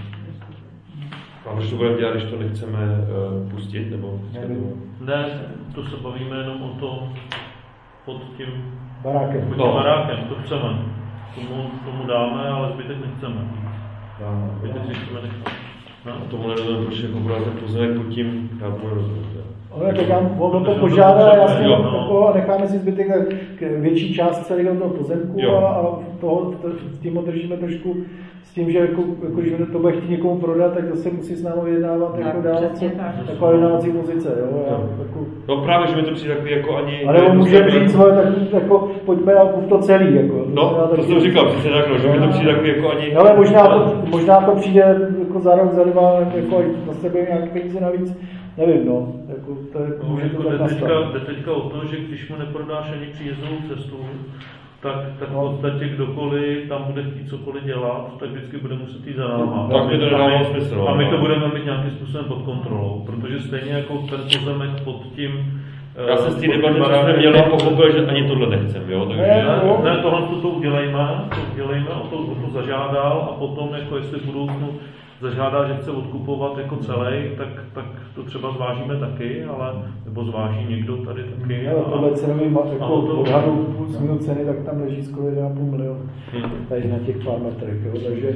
[SPEAKER 4] A proč to budeme dělat, když to nechceme uh, pustit? Nebo
[SPEAKER 5] ne, ne, to se bavíme jenom o tom pod tím
[SPEAKER 1] barákem.
[SPEAKER 5] Pod tím no. barákem, to chceme. Tomu, tomu dáme, ale zbytek nechceme.
[SPEAKER 4] No,
[SPEAKER 5] zbytek si chceme nechat.
[SPEAKER 4] No. A tomu nerozumím, proč jako bude ten pozemek pod tím, já tomu nerozumím.
[SPEAKER 1] On tak nám on to požádá, jasně, no. A necháme si zbytek k větší část celého toho pozemku jo. a, a toho, s tím držíme trošku s tím, že jako, jako, že to bude chtít někomu prodat, tak zase musí s námi vyjednávat tak, jako dávací, taková vyjednávací pozice. Jo? Já, jako...
[SPEAKER 4] No právě, že mi to přijde takový jako ani...
[SPEAKER 1] Ale on může říct svoje, tak jako, pojďme a kup to celý. Jako.
[SPEAKER 4] No, to, to jsem říkal, přesně tak, no, že mi to přijde takový jako ani...
[SPEAKER 1] Ale možná to, možná to přijde jako za rok, za dva, jako na sebe nějaký peníze navíc. Nevím, no. Jako, to je,
[SPEAKER 5] no, jako jde, teďka, jde teďka o to, že když mu neprodáš ani příjezdovou cestu, tak, tak no. v podstatě kdokoliv tam bude chtít cokoliv dělat, tak vždycky bude muset jít za náma.
[SPEAKER 4] No, tak mi to nedává smysl.
[SPEAKER 5] A my to budeme mít nějakým způsobem pod kontrolou, protože stejně jako ten pozemek pod tím...
[SPEAKER 4] Já jsem s tím debatem, co jsme měli, pochopil, že ani tohle nechcem, jo? Takže...
[SPEAKER 5] Ne, ne, tohle to, to udělejme, to udělejme, o to, o to zažádal a potom, jako jestli v budoucnu zažádá, že chce odkupovat jako celý, tak, tak to třeba zvážíme taky, ale nebo zváží někdo tady taky.
[SPEAKER 1] Ale podle cenový jako odhadu změnu ceny, tak tam leží skoro jeden a půl milionu tady na těch pár metrech, jo, takže...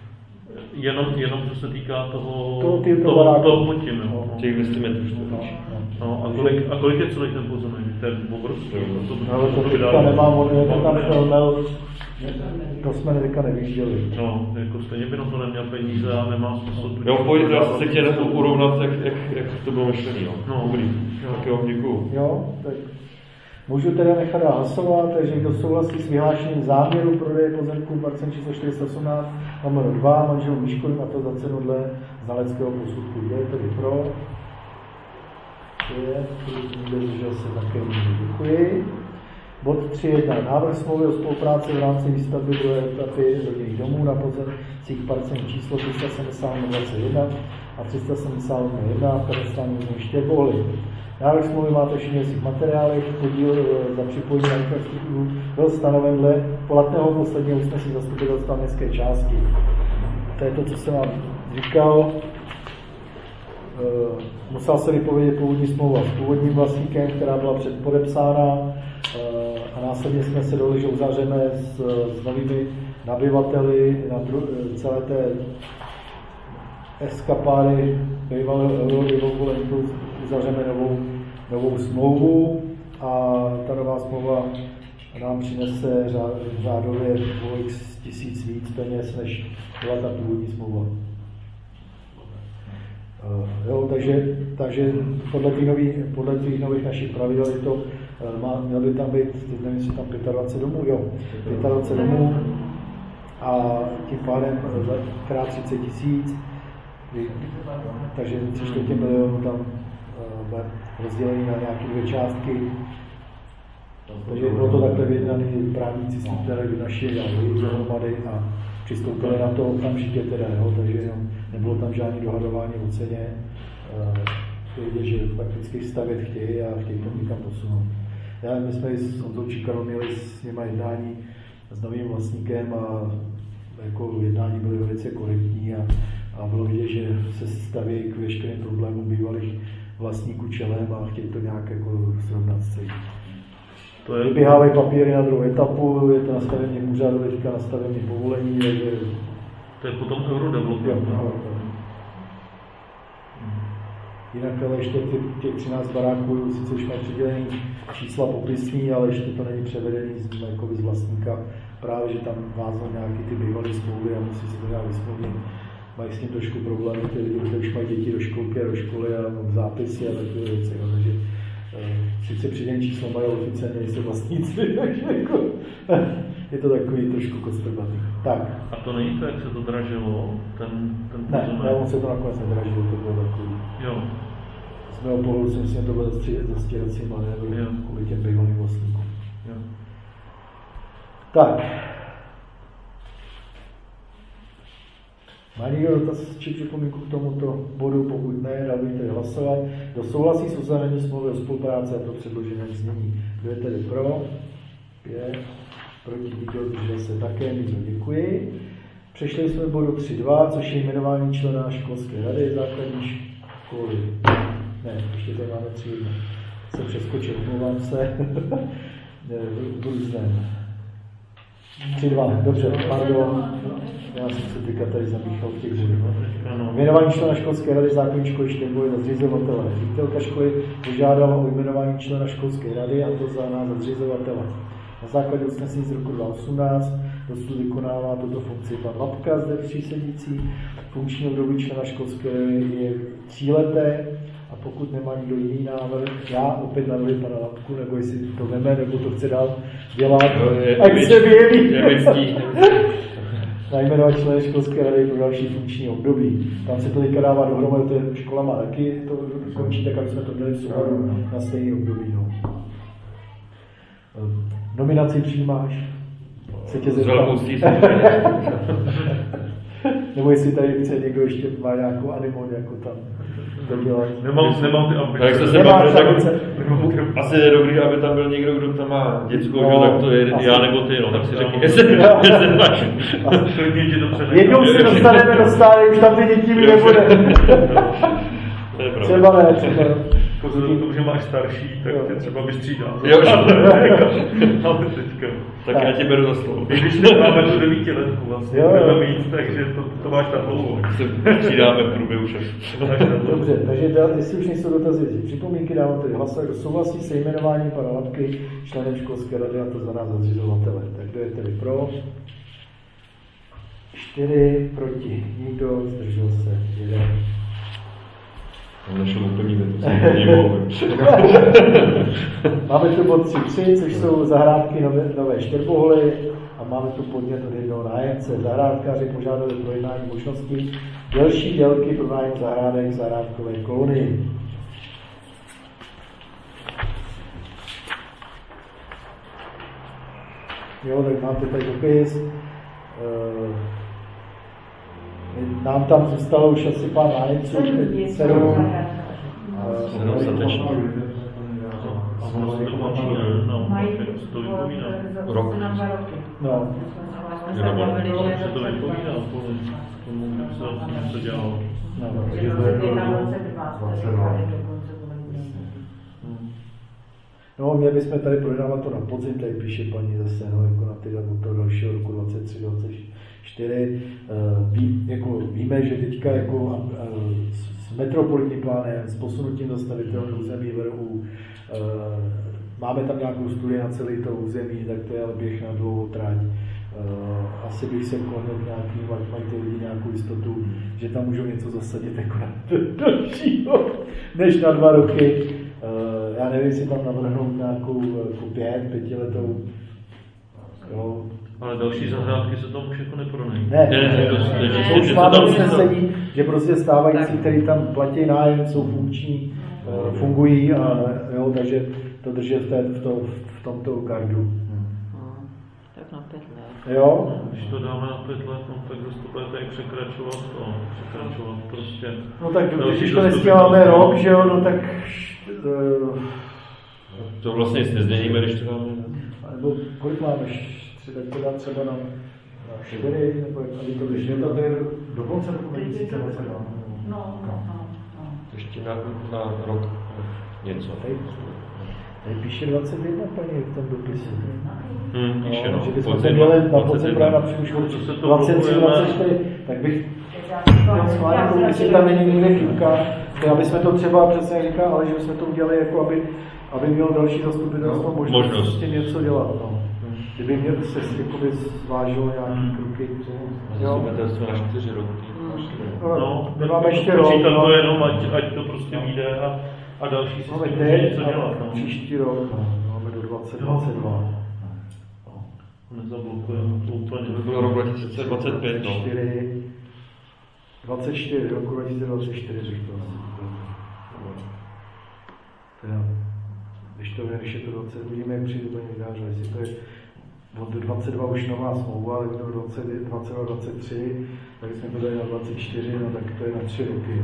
[SPEAKER 5] Jenom, jenom co se týká toho,
[SPEAKER 1] to, ty, to
[SPEAKER 5] toho, toho pod tím, jo.
[SPEAKER 4] No, těch dvě stě metrů.
[SPEAKER 5] No, no, a, kolik, a kolik je celý ten pozemek? To je obrovský.
[SPEAKER 1] No, ale to teďka nemám, on je tam šelmel, to jsme teďka nevyžděli.
[SPEAKER 5] No, jako stejně by na to neměl peníze a nemá smysl.
[SPEAKER 4] Jo, pojď, já se chtěl urovnat, jak, jak, jak to bylo myšlený, jo.
[SPEAKER 5] No,
[SPEAKER 4] dobrý. Tak jo, děkuju.
[SPEAKER 1] Jo, tak můžu teda nechat hlasovat, takže kdo souhlasí s vyhlášením záměru prodeje pozemků parcel číslo čtyři sta osmnáct lomeno dva manželům Miškovým, a to za cenu dle znaleckého posudku. Kdo je tedy pro? Je, zdržel se také. Děkuji. Bod tři jedna. Návrh smlouvy o spolupráci v rámci výstavby druhé etapy rodinných domů na pozemcích parcelní číslo tři sta sedmdesát dvacet jedna a tři sta sedmdesát jedna v katastrálním území Štěrboly. Návrh smlouvy máte všichni v svých materiálech, podíl za připojení na infrastrukturu byl stanoven dle platného posledního usnesení zastupitelstva městské části. To je to, co jsem vám říkal. Musel se vypovědět původní smlouva s původním vlastníkem, která byla předpodepsána, a následně jsme se dohodli, že uzavřeme s, s novými nabyvateli na dru, celé té eskapády bývalého Eurovolentu uzavřeme novou, novou smlouvu a ta nová smlouva nám přinese řád, řádově o x tisíc víc peněz, než byla ta původní smlouva. Uh, jo, takže, takže podle těch nových, podle těch nových našich pravidel je to, uh, má, měl by tam být, teď nevím, jestli tam dvacet pět domů, jo, dvacet pět domů a tím pádem krát třicet tisíc, takže tři čtvrtě milionů tam uh, rozdělení na nějaké dvě částky. Takže bylo to takhle vyjednaný, právníci si které vynašli a dohromady a přistoupili na to okamžitě teda, jo, takže jenom nebylo tam žádné dohadování o ceně. To vidět, že fakticky stavět chtějí a chtějí to někam posunout. Já, my jsme s Honzou Číkarou měli s nimi jednání s novým vlastníkem a jako jednání byly velice korektní a, a bylo vidět, že se staví k veškerým problémům bývalých vlastníků čelem a chtějí to nějak jako srovnat s celým. Vyběhávají papíry na druhou etapu, je to nastavení úřadu, teďka nastavení povolení, takže...
[SPEAKER 5] To je potom eurodeveloper.
[SPEAKER 1] Jinak ale ještě těch třináct baráků, sice už mají přidělený čísla popisní, ale ještě to není převedený z, jako z vlastníka. Právě, že tam váznou nějaký ty bývalé smlouvy a musí si to nějak vysmluvnit. Mají s tím trošku problémy, ty lidi, kteří už mají děti do školky a do školy a zápisy a takové věci. Takže sice přidejný číslo mají oficiálně, nejsou vlastníci, takže jako, je to takový trošku kostrbatý. Tak.
[SPEAKER 5] A to není to, jak se to dražilo, ten, ten
[SPEAKER 1] ne,
[SPEAKER 5] pozemek?
[SPEAKER 1] Ne, on se to nakonec nedražilo, to bylo takový.
[SPEAKER 5] Jo.
[SPEAKER 1] Z mého pohledu si myslím, že to bylo zastírací manévr kvůli těm bývalým vlastníkům.
[SPEAKER 5] Jo.
[SPEAKER 1] Tak. Má někdo dotaz či připomínku k tomuto bodu? Pokud ne, dal bych tedy hlasovat. Kdo souhlasí s uzavřením smlouvy o spolupráci a to předložené znění? Kdo je tedy pro? Pět. Proti nikdo, zdržel se také. Nikdo, děkuji. Přešli jsme k bodu tři dva, což je jmenování člena školské rady základní školy. Ne, ještě tady máme tři jedna. Jsem přeskočil, omlouvám se. V různém. tři dva, dobře, pardon. Já jsem se teďka tady zamíchal v těch řadech. Jmenování člena školské rady základní školy Šternboly za zřizovatele. Ředitelka školy požádala o jmenování člena školské rady, a to za nás za zřizovatele. Na základě usnesení z roku dva tisíce osmnáct dosud vykonává tuto funkci pan Lapka, zde přísedící. Funkční období člena školské rady je tříleté, a pokud nemá nikdo jiný návrh, já opět navrhuji pana Lapku, nebo jestli to veme, nebo to chce dál dělat, ať se vyjeví. Najmenovat členy školské rady pro další funkční období. Tam se to teďka dává dohromady, to je škola má taky, to končí tak, aby jsme to měli v souhru na stejný období. No. Nominaci přijímáš? Se tě zeptat. Nebo jestli tady chce někdo ještě má nějakou animon, jako tam dodělat.
[SPEAKER 5] Nemám, nemám ty ambice.
[SPEAKER 4] Tak se bavil, tak asi je dobrý, aby tam byl někdo, kdo tam má dětskou, no, tak to je asi já nebo ty, no, tak si řekni, jestli máš.
[SPEAKER 1] Jednou si dostaneme do stále, už tam ty děti mi nebude. Třeba ne, třeba ne.
[SPEAKER 5] Vzhledem k tomu, že máš starší, tak tě třeba vystřídám.
[SPEAKER 4] Jo,
[SPEAKER 5] ale teďka.
[SPEAKER 4] Tak já tě beru za slovo.
[SPEAKER 5] Když máme tu devítiletku vlastně, budeme mít, takže to, to máš tak dlouho.
[SPEAKER 4] Přidáme v průběhu času.
[SPEAKER 1] Dobře, takže dá, jestli už nejsou dotazy, připomínky dávám tedy hlasovat, kdo souhlasí se jmenováním pana Lapky členem školské rady, a to za nás za zřizovatele. Tak kdo je tedy pro? Čtyři, proti, nikdo, zdržel se, jeden.
[SPEAKER 4] Našel úplně
[SPEAKER 1] Máme tu bod tři tři, což jsou zahrádky nové, nové Štěrboholy, a máme tu podnět od jednoho nájemce. Zahrádkáři požádali pro jednání možností delší délky pro nájem zahrádek zahrádkové kolonii. Jo, tak máte tady dopis. Nám tam zůstalo už asi pár nájemců, sedm.
[SPEAKER 3] Mají
[SPEAKER 4] rok.
[SPEAKER 1] No.
[SPEAKER 5] Se to vypovídá tomu, jak se dělalo.
[SPEAKER 1] No, měli bychom tady projednávat to na podzim, tady píše paní zase, no, jako na ty do toho dalšího roku dvacet tři dvacet čtyři. Ví, jako, víme, že teďka jako s metropolitním plánem, s posunutím zastavitelného území vrhu, máme tam nějakou studii na celé to území, tak to je ale běh na dlouhou trať. Asi bych se klonil k nějakým, ať mají ty lidi nějakou jistotu, že tam můžou něco zasadit jako na dalšího, než na dva roky. Já nevím, jestli tam navrhnout nějakou jako pět, pětiletou. Jo.
[SPEAKER 5] Ale další zahrádky se tam už jako neprodají.
[SPEAKER 1] Ne, ne, ne, ne, ne, to už máme usnesení, že prostě stávající, který tam platí nájem, jsou funkční, fungují, a, jo, takže to drží v, té, v, to, v tomto gardu.
[SPEAKER 6] Hmm. Tak na pět let.
[SPEAKER 1] Jo?
[SPEAKER 5] Když to dáme na pět let, no, tak zase to bude tady překračovat to, překračovat prostě.
[SPEAKER 1] No tak když to nestíháme rok, že jo, no tak... Uh,
[SPEAKER 4] to vlastně nic nezměníme, když to dáme.
[SPEAKER 1] Nebo kolik máme? Tři, tak to dá třeba na, na čtyři, nebo jak tady to vyšlo.
[SPEAKER 2] To je do konce roku dva tisíce dvacet dva.
[SPEAKER 3] No, no, no.
[SPEAKER 4] Ještě na, na rok něco.
[SPEAKER 1] Tady, tady píše dvacet jedna, paní, v tom dopise.
[SPEAKER 4] Hmm, píše,
[SPEAKER 1] no,
[SPEAKER 4] no.
[SPEAKER 1] že bychom se měli na podzim právě na příušku dvacet tři dvacet čtyři, tak bych schválil, jestli tam není někde chybka, aby jsme to třeba přesně jak říká, ale že bychom to udělali jako, aby, aby mělo další zastupitelstvo možnost, možnost s tím něco dělat. No. kdyby mě se jakoby zvážilo nějaký kroky.
[SPEAKER 4] Zastupitelstvo na čtyři roky.
[SPEAKER 5] No,
[SPEAKER 1] nemáme ještě rok.
[SPEAKER 5] Počítat to jenom, ať, ať to prostě vyjde a, a další si
[SPEAKER 1] máme
[SPEAKER 5] s tím
[SPEAKER 1] teď
[SPEAKER 5] něco dělat. No.
[SPEAKER 1] Příští rok, no, máme do dvacet dvacet dva.
[SPEAKER 5] Nezablokujeme to úplně.
[SPEAKER 4] To by bylo rok dva tisíce dvacet pět, no.
[SPEAKER 1] dvacet čtyři, roku dva tisíce dvacet čtyři řekl. Když to když je to dvacet, uvidíme, jak přijde paní vydářů, jestli to je od dvacet dva už nová smlouva, ale kdyby dvacet dva dvacet tři, tak jsme to dali na dvacet čtyři, no tak to je na tři roky.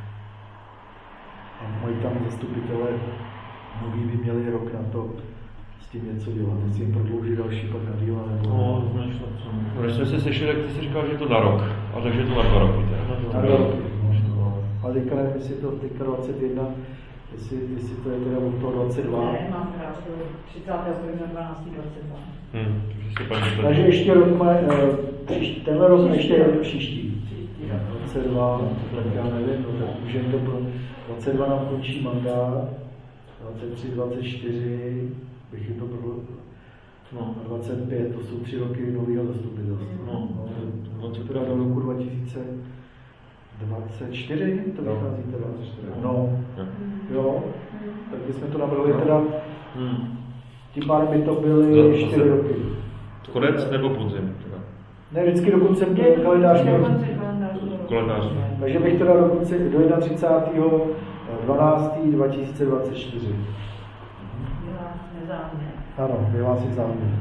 [SPEAKER 1] A mají tam zastupitelé, noví by měli rok na to s tím něco dělat, jestli jim prodlouží další pak na díla nebo...
[SPEAKER 5] No, rozmýšlet co.
[SPEAKER 4] Když jsme se sešli, tak ty jsi říkal, že je to na rok, a takže je to na dva roky.
[SPEAKER 1] Na dva roky, no. Ale teďka nevím, jestli to teďka dvacet jedna, jestli, jestli to je teda od toho dvacet dva.
[SPEAKER 3] Ne, mám teda třicátého prvního dvanáctého dvacet dva.
[SPEAKER 4] Hmm, takže,
[SPEAKER 1] takže ještě rok má, příští, tenhle rok ještě je příští. dvacet dva, tak já nevím, no, tak můžeme to pro dvacet dva nám končí mandát, dvacet tři, dvacet čtyři, bych jim to pro no, dvacet pět, to jsou tři roky nového zastupitelstva. No, no, to teda do roku dva tisíce dvacet čtyři, to vychází teda. No, jo, tak bychom to nabrali teda, tím pádem by to byly čtyři roky.
[SPEAKER 4] Konec nebo podzim?
[SPEAKER 1] Ne, vždycky do konce kalendářního roku. Takže bych teda do konce, do třicátého dvanáctého dva tisíce dvacet čtyři.
[SPEAKER 3] Vyhlásit záměr.
[SPEAKER 1] Ano, vyhlásit záměr.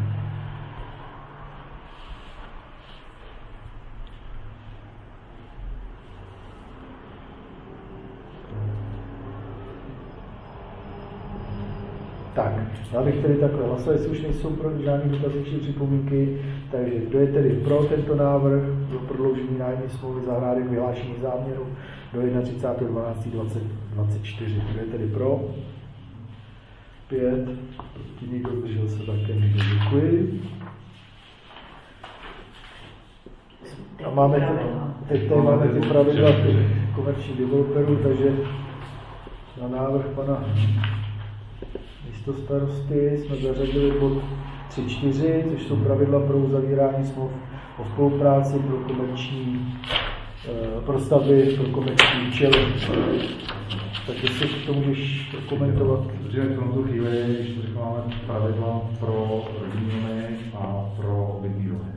[SPEAKER 1] Tak, já bych tedy takhle hlasoval, jestli už nejsou pro žádné dotazy či připomínky, takže kdo je tedy pro tento návrh pro prodloužení nájemní smlouvy zahrádek vyhlášení záměru do třicátého prvního dvanáctého dvacet čtyři. Kdo je tedy pro? Pět. Proti nikdo, zdržel se také nikdo. Děkuji. A máme teď tady máme ty pravidla komerčních developerů, takže na návrh pana místo starosty jsme zařadili bod tři čtyři, což jsou pravidla pro uzavírání smluv o spolupráci pro komerční pro stavby, pro komerční účely. Tak jestli to můžeš komentovat.
[SPEAKER 2] Protože v tomto chvíli, když to říkáme, pravidla pro rodinné a pro obytný domy.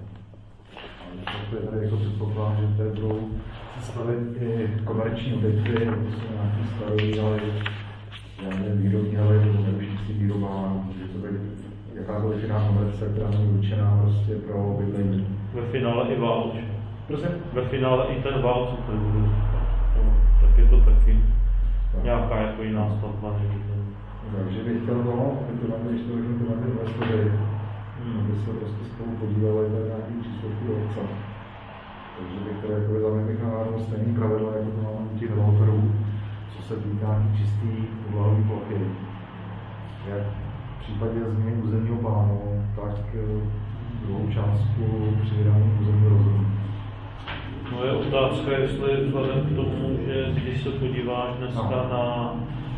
[SPEAKER 2] To je tady jako předpoklad, že tady budou stavit i komerční objekty, jako jsou nějaký starý, ale já nevím, výrobní haly, nebo nevyšší výroba, že to bude jakákoliv jiná komerce, která není určená prostě pro bydlení.
[SPEAKER 5] Ve finále i válč.
[SPEAKER 2] Prosím?
[SPEAKER 5] Ve finále i ten válč, co to bude. Tak je to taky tak. Nějaká jako jiná stavba.
[SPEAKER 2] Takže bych chtěl toho, když to řeknu, ty investory, aby se prostě spolu podívali na nějaký příspěvky do obce. Takže bych chtěl jako za mě bych navádal stejný pravidla, jako to máme u těch developerů, co se týká čistý úhlavní plochy. Jak v případě změny územního plánu, tak druhou částku při vydání územního rozhodnutí.
[SPEAKER 5] No je otázka, jestli vzhledem k tomu, že když se podíváš dneska no. na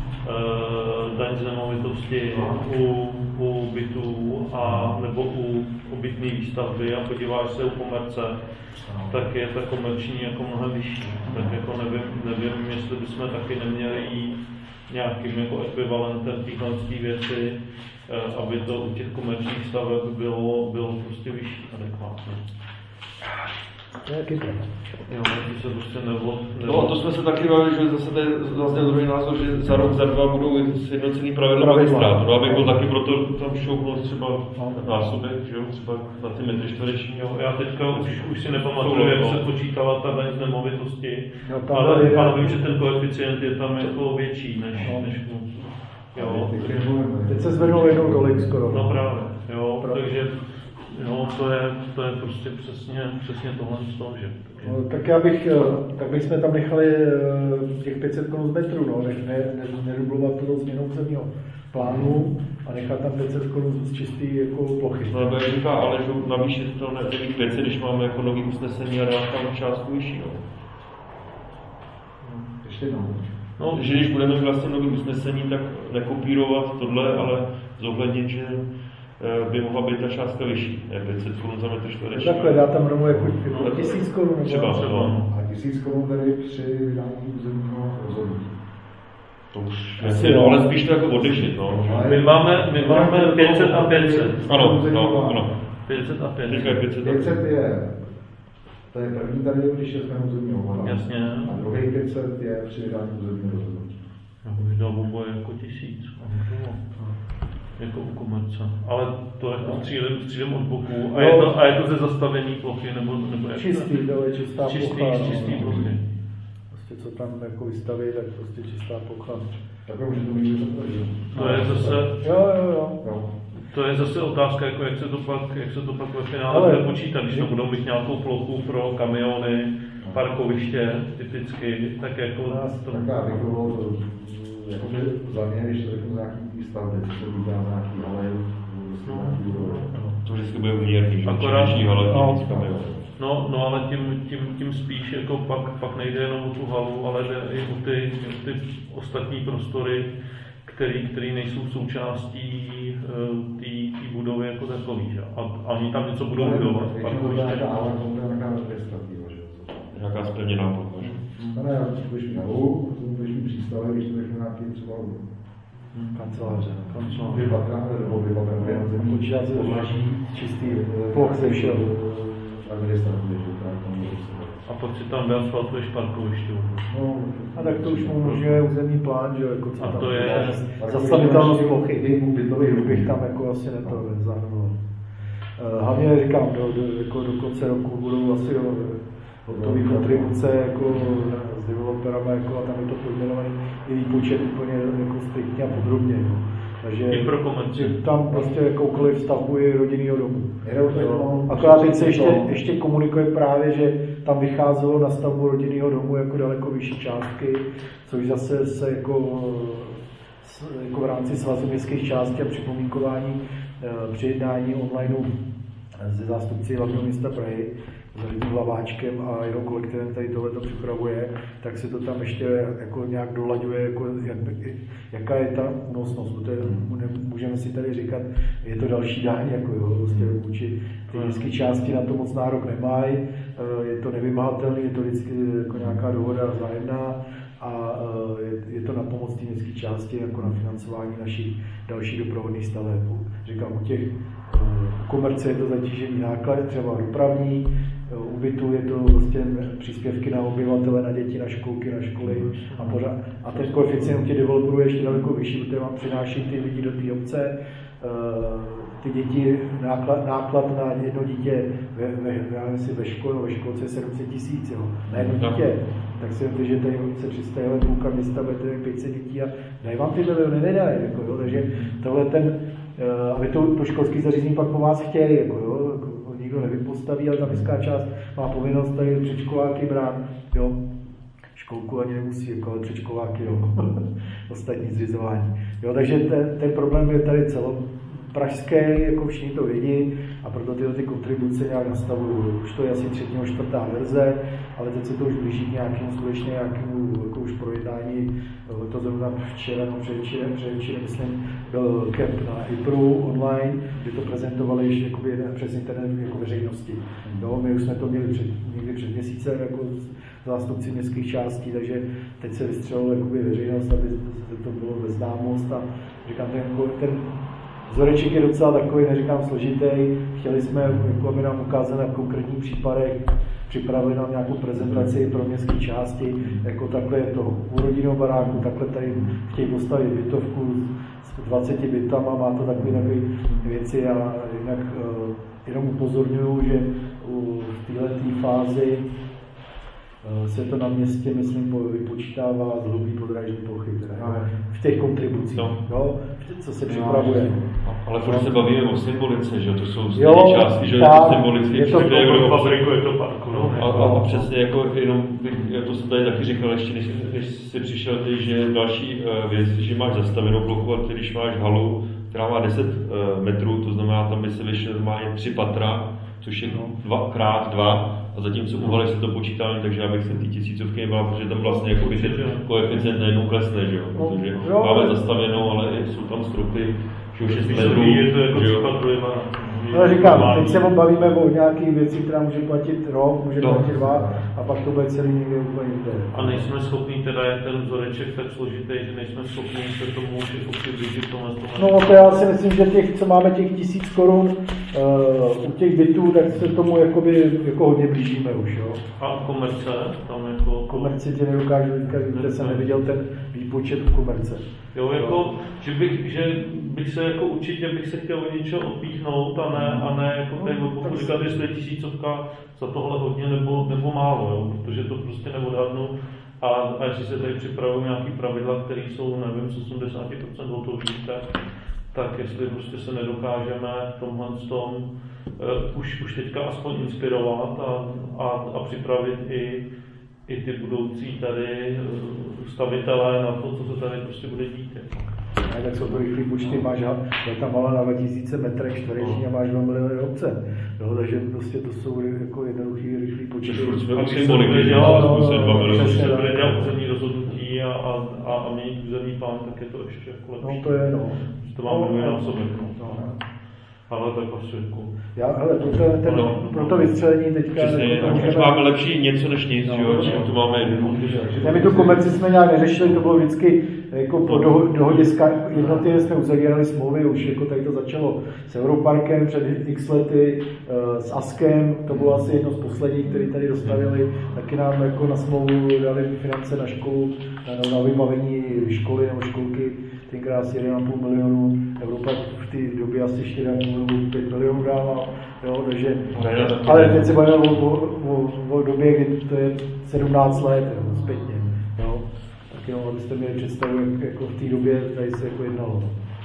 [SPEAKER 5] uh, daň z nemovitosti u, u bytů a nebo u obytné výstavby a podíváš se u komerce, no. tak je ta komerční jako mnohem vyšší. No. Tak jako nevím, nevím, jestli bychom taky neměli jít nějakým jako ekvivalentem téhle věci, uh, aby to u těch komerčních staveb bylo, bylo prostě vyšší adekvátně.
[SPEAKER 1] Jaký to?
[SPEAKER 5] Jo, když se prostě nevod...
[SPEAKER 4] No, to jsme se taky bavili, že zase tady zazněl druhý názor, že za rok, za dva budou sjednocený pravidla magistrátu. No, abych byl taky proto tam šoupnul třeba násobek, že jo, třeba na ty metry čtvereční.
[SPEAKER 5] Jo, já teďka už, už si nepamatuju, jak se počítala ta daň z nemovitosti,
[SPEAKER 1] no,
[SPEAKER 5] ale,
[SPEAKER 1] je,
[SPEAKER 5] ale vím, že ten koeficient je tam jako větší než... No. než jo.
[SPEAKER 1] Teď se zvednou jednou tolik skoro.
[SPEAKER 5] No právě, jo, právě. Takže... No, to je, to je prostě přesně, přesně tohle z toho, že...
[SPEAKER 1] No, tak já bych, tak bychom tam nechali těch pět set korun z metru, no, nech ne, ne, nedublovat to změnou územního plánu a nechat tam pět set korun z čistý jako plochy.
[SPEAKER 4] No, to je říká, ale že navýšit to na těch pět set, když máme jako nový usnesení a dát tam částku vyšší, no.
[SPEAKER 2] Ještě jednou.
[SPEAKER 4] No, že když budeme vlastně nový usnesení, tak nekopírovat tohle, ale zohlednit, že by mohla být ta částka vyšší, jak pět set korun za metr čtvereční.
[SPEAKER 1] Takhle, dá tam rovnou jako, jako tisíc korun.
[SPEAKER 4] Třeba, třeba.
[SPEAKER 2] A tisíc korun tady při vydání územního rozhodnutí.
[SPEAKER 4] To už asi, no, ale spíš to jako odlišit, no.
[SPEAKER 5] My máme, my máme pět set a pět set.
[SPEAKER 4] Ano, no, ano.
[SPEAKER 5] pět set a pět set.
[SPEAKER 4] pět set.
[SPEAKER 2] pět set je, to je první tady, když je jsme územního hlava.
[SPEAKER 5] Jasně.
[SPEAKER 2] A druhý pět set je při vydání územního rozhodnutí.
[SPEAKER 5] Já bych vydal oboje jako tisíc. Jako u komerce. Ale to je jako střílem, střílem od boku. A je to, a je to ze zastavení plochy, nebo, nebo jak
[SPEAKER 1] čistý, to je čistá
[SPEAKER 5] čistý,
[SPEAKER 1] plocha.
[SPEAKER 5] Čistý
[SPEAKER 1] no,
[SPEAKER 5] plochy.
[SPEAKER 1] Prostě co tam jako vystaví, tak prostě čistá plocha.
[SPEAKER 2] Takhle může to mít to,
[SPEAKER 5] To je zase,
[SPEAKER 1] Jo, jo, jo.
[SPEAKER 2] jo.
[SPEAKER 5] to je zase otázka, jako jak se to pak, jak se to pak ve finále
[SPEAKER 1] Ale-
[SPEAKER 5] bude počítat, když to budou mít nějakou plochu pro kamiony, parkoviště typicky, tak jako to...
[SPEAKER 2] Tak já bych to, jakože za mě, když to řeknu nějaký tý stavby, co se týká nějaký halej, nějaký úrovy.
[SPEAKER 4] To vždycky bude uměrný, že
[SPEAKER 5] Akorát-
[SPEAKER 4] čím ale
[SPEAKER 1] no.
[SPEAKER 4] tím víc
[SPEAKER 5] No, no ale tím, tím, tím spíš jako pak, pak nejde jenom o tu halu, ale jde i o ty, o ty ostatní prostory, který, který nejsou součástí té budovy jako takový. Že? A, a oni tam něco budou budovat.
[SPEAKER 2] Většinou to bude nějaká ale to bude nějaká administrativa, že jo.
[SPEAKER 4] Nějaká zpevněná plocha, že?
[SPEAKER 2] No ne, když mi na luk, tomu když mi přístavy, když to řeknu nějaký třeba
[SPEAKER 1] Kanceláře.
[SPEAKER 2] dvě patra, nebo dvě patra, dvě na zemí.
[SPEAKER 1] Počítat se čistý ploch ze všeho.
[SPEAKER 2] Administrativě, že to je
[SPEAKER 5] A pak si tam vyasfaltuješ parkoviště.
[SPEAKER 2] no,
[SPEAKER 1] A tak to už mu umožňuje územní plán, že jo, jako co
[SPEAKER 5] A
[SPEAKER 1] tam
[SPEAKER 5] to je-
[SPEAKER 1] zastavitelnost plochy.
[SPEAKER 2] Typu bytový
[SPEAKER 1] Už bych tam jako asi neto zahrnul. Hlavně říkám, do, do, jako do konce roku budou asi hotové kontribuce jako s developerama, jako, a tam je to pojmenovaný i výpočet úplně jako striktně a podrobně. Jo. Takže
[SPEAKER 5] I pro komerci.
[SPEAKER 1] že tam prostě jakoukoliv stavbu je rodinného domu.
[SPEAKER 2] Jo.
[SPEAKER 1] Jo. Akorát teď se ještě, ještě komunikuje právě, že tam vycházelo na stavbu rodinného domu jako daleko vyšší částky, což zase se jako, jako v rámci svazu městských částí a připomínkování při jednání online se zástupci hlavního města Prahy, s Radním Hlaváčkem a jeho kolektivem, který tohleto připravuje, tak se to tam ještě jako nějak dolaďuje, jako jak, jaká je ta únosnost. Protože můžeme si tady říkat, je to další daň, jako jo, vlastně vůči ty městské části na to moc nárok nemají, je to nevymahatelné, je to vždycky jako nějaká dohoda vzájemná a je, je to na pomoc té městské části jako na financování našich dalších doprovodných staveb. Říkám, u těch komerce je to zatížený náklad, třeba dopravní, u bytu je to vlastně příspěvky na obyvatele, na děti, na školky, na školy a pořád. A ten koeficient u těch developerů je ještě daleko vyšší, protože vám přináší ty lidi do té obce, ty děti, náklad, náklad na jedno dítě ve, ve, ve, ve škole, ve školce je sedm set tisíc, jo, na jedno dítě. Tak si vemte, že tady se přistajuje půlka města, bude pět set dětí a dají vám ty miliony, nedají, jako, jo, takže tohle ten, aby to, to školské zařízení pak po vás chtěli, jako, jo, jako, nikdo nevypostaví, ale ta městská část má povinnost tady předškoláky brát, jo, školku ani nemusí, jako, ale předškoláky, jo, ostatní zřizování. Jo, takže ten, ten problém je tady celopražský, jako všichni to vědí a proto tyhle ty kontribuce nějak nastavují. Už to je asi třetí nebo čtvrtá verze, ale teď se to už blíží k nějakému skutečně nějakému jako už projednání. To zrovna včera, no předevčírem, předevčírem, myslím, byl camp na IPRu online, kde to prezentovali ještě jakoby, přes internet jako veřejnosti. Jo, my už jsme to měli před, někdy před měsícem jako zástupci městských částí, takže teď se vystřelilo jakoby veřejnost, aby to bylo ve známost a říkám, ten, ten vzoreček je docela takový, neříkám složitý. Chtěli jsme, jako aby nám ukázali na konkrétních případech, připravili nám nějakou prezentaci pro městské části, jako takhle je to u rodinného baráku, takhle tady chtějí postavit bytovku s dvaceti bytama, má to takové takové věci a jinak uh, jenom upozorňuju, že uh, v této fázi uh, se to na městě, myslím, vypočítává z hlubí podrážní plochy, teda, no, v těch kontribucích, no. Jo, co se připravuje.
[SPEAKER 4] No, ale furt se bavíme o symbolice, že to jsou stejné
[SPEAKER 1] jo,
[SPEAKER 4] částky, že
[SPEAKER 1] tak,
[SPEAKER 4] symbolicky
[SPEAKER 1] je to
[SPEAKER 5] v fabriku, je to parku. No.
[SPEAKER 4] A, a, a přesně jako jenom, to jsem tady taky říkal, ještě než, než jsi přišel, ty, že další uh, věc, že máš zastavenou plochu a ty, když máš halu, která má deset uh, metrů, to znamená, tam by se vyšly normálně tři patra, což je dva krát dva, a zatímco u haly se to počítá, takže já bych se ty tisícovky nebál, protože tam vlastně jako by ten koeficient najednou klesne, že jo, protože máme zastavenou, ale jsou tam stropy, že už je
[SPEAKER 5] metrů, je to jako příklad dojma.
[SPEAKER 1] Ale říkám, teď se bavíme o nějakých věcí, která může platit rok, může
[SPEAKER 4] no.
[SPEAKER 1] platit dva, a pak to bude celý někde úplně jinde.
[SPEAKER 5] A nejsme schopni, teda je ten vzoreček tak složitý, že nejsme schopni se tomu jako přiblížit tomu.
[SPEAKER 1] No to já si myslím, že těch, co máme těch tisíc korun uh, u těch bytů, tak se tomu jakoby, jako hodně blížíme už, jo.
[SPEAKER 5] A komerce? Tam jako...
[SPEAKER 1] Komerci tě nedokážu říkat, že jsem neviděl ten výpočet v komerce.
[SPEAKER 5] Jo, jako, že bych, že bych se jako určitě bych se chtěl od něčeho odpíchnout a ne, a ne jako tady pokud říkat, jestli je tisícovka za tohle hodně nebo, nebo málo, jo, protože to prostě neodhadnu. A, a jestli se tady připravují nějaké pravidla, které jsou, nevím, z osmdesát procent hotový, tak, tak jestli prostě se nedokážeme v tomhle tom uh, už, už teďka aspoň inspirovat a, a, a připravit i i ty budoucí tady stavitelé na to, co se tady prostě bude dít.
[SPEAKER 1] A tak jsou to rychlý počty, máš tam malá na dva tisíce metrech čtvereční a máš dva miliony obce. Jo, takže prostě to jsou jako jednoduchý rychlý počty.
[SPEAKER 4] A si symboliky, že
[SPEAKER 5] se bude dělat územní rozhodnutí a, a, a, a měnit územní plán, tak je to ještě jako lepší.
[SPEAKER 1] No to je, no.
[SPEAKER 5] To máme dvojnásobek.
[SPEAKER 1] No.
[SPEAKER 5] Ale tak asi jako...
[SPEAKER 1] Já, hele, pro to, ten,
[SPEAKER 4] no,
[SPEAKER 1] pro to vystřelení teďka...
[SPEAKER 4] Přesně, tak můžeme... máme lepší něco než nic, no, jo, no, to máme jednoduché.
[SPEAKER 1] My tu komerci jsme nějak neřešili, to bylo vždycky jako po dohodě s jednotlivě jsme uzavírali smlouvy, už jako tady to začalo s Europarkem před x lety, s Askem, to bylo asi jedno z posledních, který tady dostavili, taky nám jako na smlouvu dali finance na školu, na, na vybavení školy nebo školky, tenkrát asi jeden a půl milionu, Europark v té době asi čtyři a půl nebo pět milionů dával, jo, takže, ale teď se bavíme o, o, o, o době, kdy to je sedmnáct let, jo, zpětně, jo. Tak jenom, abyste měli představu, jak jako v té době tady se jako jednalo.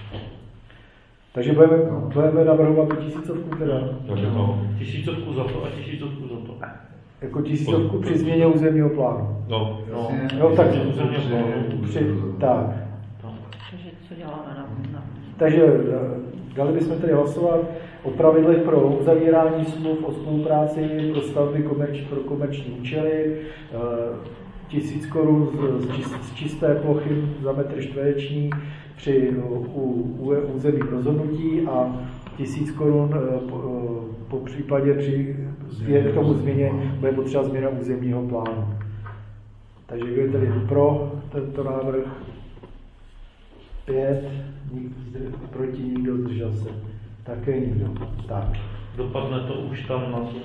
[SPEAKER 1] Takže budeme, budeme navrhovat tu tisícovku teda.
[SPEAKER 5] Tisícovku za to a tisícovku za to.
[SPEAKER 1] Jako tisícovku při změně územního plánu.
[SPEAKER 4] No,
[SPEAKER 1] no. Jo, tak. Při, tak.
[SPEAKER 6] Takže co děláme na, na...
[SPEAKER 1] Takže dali bychom tedy hlasovat o pravidlech pro uzavírání smluv o spolupráci pro stavby komerč, pro komerční účely, tisíc korun z, z čisté plochy za metr čtvereční při u, u, územních rozhodnutí a tisíc korun po, po případě při k tomu změně bude potřeba změna územního plánu. Takže kdo je tedy pro tento návrh? Pět, nikdo, proti nikdo, zdržel se. Také nikdo. Tak.
[SPEAKER 5] Dopadne to už tam na tom.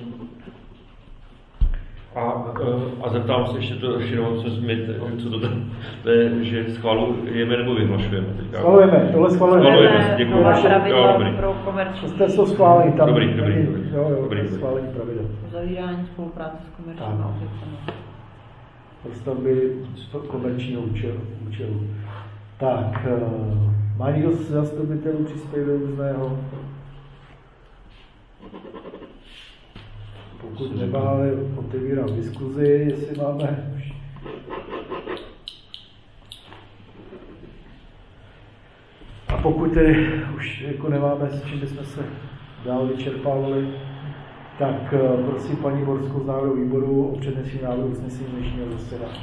[SPEAKER 4] A, a zeptám se ještě to, jenom, co, jsme, co to, to je, že schvalujeme nebo vyhlašujeme?
[SPEAKER 1] Schvalujeme, tohle schvalujeme.
[SPEAKER 4] Schvalujeme, děkuji.
[SPEAKER 6] Nová pravidla pro komerční.
[SPEAKER 1] Jste jsou schválení tam.
[SPEAKER 4] Dobrý, dobrý, dobrý.
[SPEAKER 1] Jo, jo,
[SPEAKER 4] dobrý,
[SPEAKER 1] schválení pravidel.
[SPEAKER 6] Uzavírání spolupráce s komerčními objekty.
[SPEAKER 1] Pro stavby komerčního účelu. účelu. Tak, má někdo z zastupitelů příspěvek různého? Pokud nemáme, otevírám diskuzi, jestli máme. A pokud tedy už jako nemáme, s čím bychom se dál vyčerpávali, tak prosím paní Borskou z návrhu výboru o přednesení návrhu usnesení dnešního zasedání.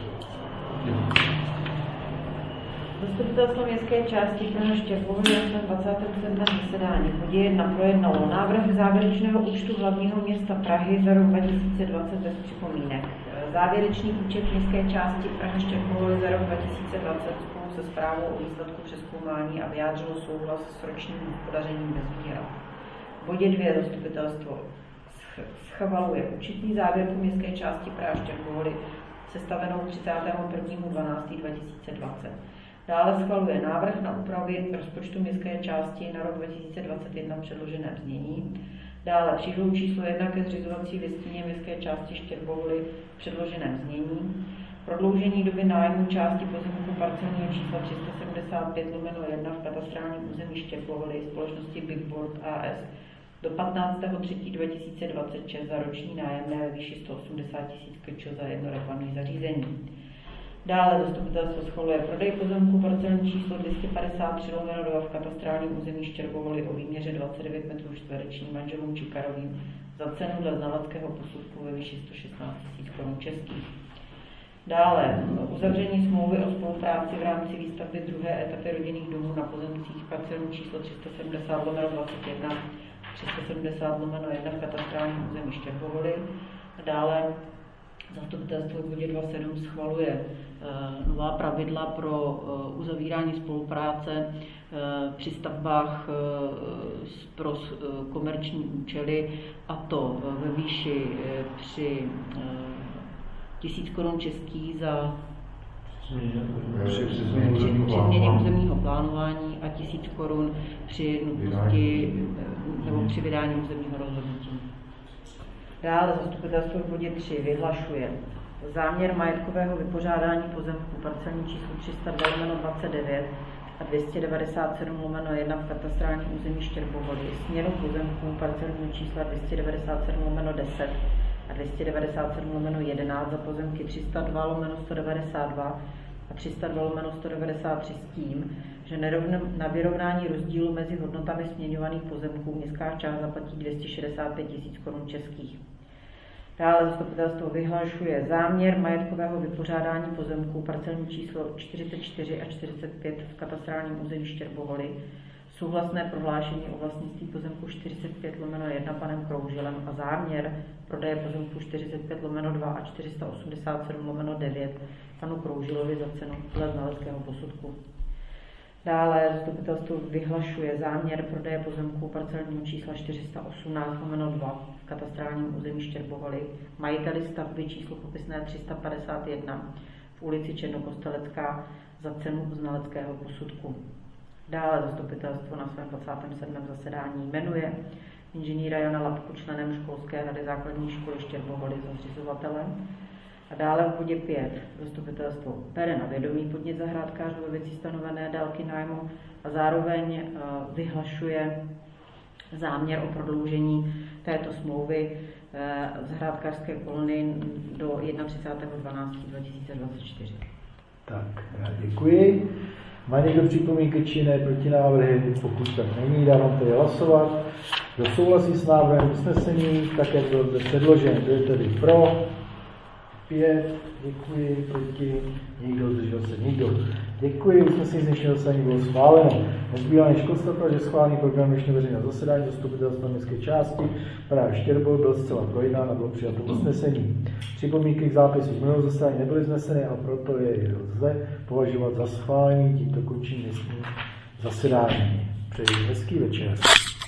[SPEAKER 6] Zastupitelstvo městské části Praha Štěrbohly na dvacátém sedmém zasedání bodě jedna projednalo návrh závěrečného účtu hlavního města Prahy za rok dva tisíce dvacet bez připomínek. Závěrečný účet městské části Praha Štěrbohly za rok dva tisíce dvacet spolu se zprávou o výsledku přezkoumání a vyjádřilo souhlas s ročním hospodařením bez výhrad. V bodě dvě zastupitelstvo schvaluje účetní závěrku městské části Praha Štěrbohly sestavenou třicátého prvního dvanáctého dva tisíce dvacet. Dále schvaluje návrh na úpravy rozpočtu městské části na rok dva tisíce dvacet jedna v předloženém znění. Dále přílohu číslo jedna ke zřizovací listině městské části Štěrbohly v předloženém znění. Prodloužení doby nájmu části pozemku parcelního čísla tři sta sedmdesát pět lomeno jedna v katastrálním území Štěrbohly společnosti Big Board A S do patnáctého třetího dva tisíce dvacet šest za roční nájemné ve výši sto osmdesát tisíc krčů za jedno reklamní zařízení. Dále zastupitelstvo schvaluje prodej pozemku parcelní číslo dvě stě padesát tři lomeno dva v katastrálním území Štěrbohly o výměře dvacet devět metrů čtverečních manželům Čikarovým za cenu dle znaleckého posudku ve výši sto šestnáct tisíc korun českých. Dále uzavření smlouvy o spolupráci v rámci výstavby druhé etapy rodinných domů na pozemcích parcelní číslo tři sta sedmdesát lomeno dvacet jedna, tři sta sedmdesát lomeno jedna v katastrálním území Štěrboholy. Dále zastupitelstvo v bodě dva tečka sedm schvaluje uh, nová pravidla pro uh, uzavírání spolupráce uh, při stavbách uh, pro uh, komerční účely, a to uh, ve výši uh, při uh, tisíc korun českých za při změně územního plánování a tisíc korun při nutnosti nebo při vydání územního rozhodnutí. Dále zastupitelstvo v bodě tři vyhlašuje záměr majetkového vypořádání pozemků parcelní číslo tři sta dva lomeno dvacet devět a dvě stě devadesát sedm lomeno jedna v katastrálním území Štěrboholy, směru pozemků parcelního čísla dvě stě devadesát sedm lomeno deset a dvě stě devadesát sedm lomeno jedenáct za pozemky tři sta dva lomeno sto devadesát dva a tři sta dva lomeno sto devadesát tři s tím, že na vyrovnání rozdílu mezi hodnotami směňovaných pozemků městská část zaplatí dvě stě šedesát pět tisíc korun českých. Dále zastupitelstvo vyhlašuje záměr majetkového vypořádání pozemků parcelní číslo čtyřicet čtyři a čtyřicet pět v katastrálním území Štěrboholy, souhlasné prohlášení o vlastnictví pozemku čtyřicet pět lomeno jedna panem Kroužilem a záměr prodeje pozemku čtyřicet pět lomeno dva a čtyři sta osmdesát sedm lomeno devět panu Kroužilovi za cenu dle znaleckého posudku. Dále zastupitelstvo vyhlašuje záměr prodeje pozemku parcelního čísla čtyři sta osmnáct lomeno dva v katastrálním území Štěrboholy majiteli stavby číslo popisné tři sta padesát jedna v ulici Černokostelecká za cenu znaleckého posudku. Dále zastupitelstvo na svém dvacátém sedmém zasedání jmenuje inženýra Jana Lapku členem školské rady základní školy Štěrboholy za zřizovatele. A dále v bodě pět zastupitelstvo bere na vědomí podnět zahrádkářů ve věci stanovené délky nájmu a zároveň uh, vyhlašuje záměr o prodloužení této smlouvy uh, zahrádkářské kolony do třicátého prvního dvanáctého dva tisíce dvacet čtyři.
[SPEAKER 1] Tak, já děkuji. Má někdo připomínky či ne protinávrhy? Pokud tak není, dávám tedy hlasovat. Kdo souhlasí s návrhem usnesení, tak jak byl zde předložen, kdo je tedy pro? Pět, děkuji, proti, nikdo, zdržel se nikdo. Děkuji, usnesení z dnešního zasedání bylo schváleno. Nezbývá než konstatovat, že schválený program dnešního veřejného zasedání zastupitelstva městské části Praha Štěrbol byl zcela projednán a bylo přijato usnesení. Připomínky k zápisu z minulého zasedání nebyly zneseny a proto je lze považovat za schválení. Tímto končím dnešní zasedání. Přeji hezký večer.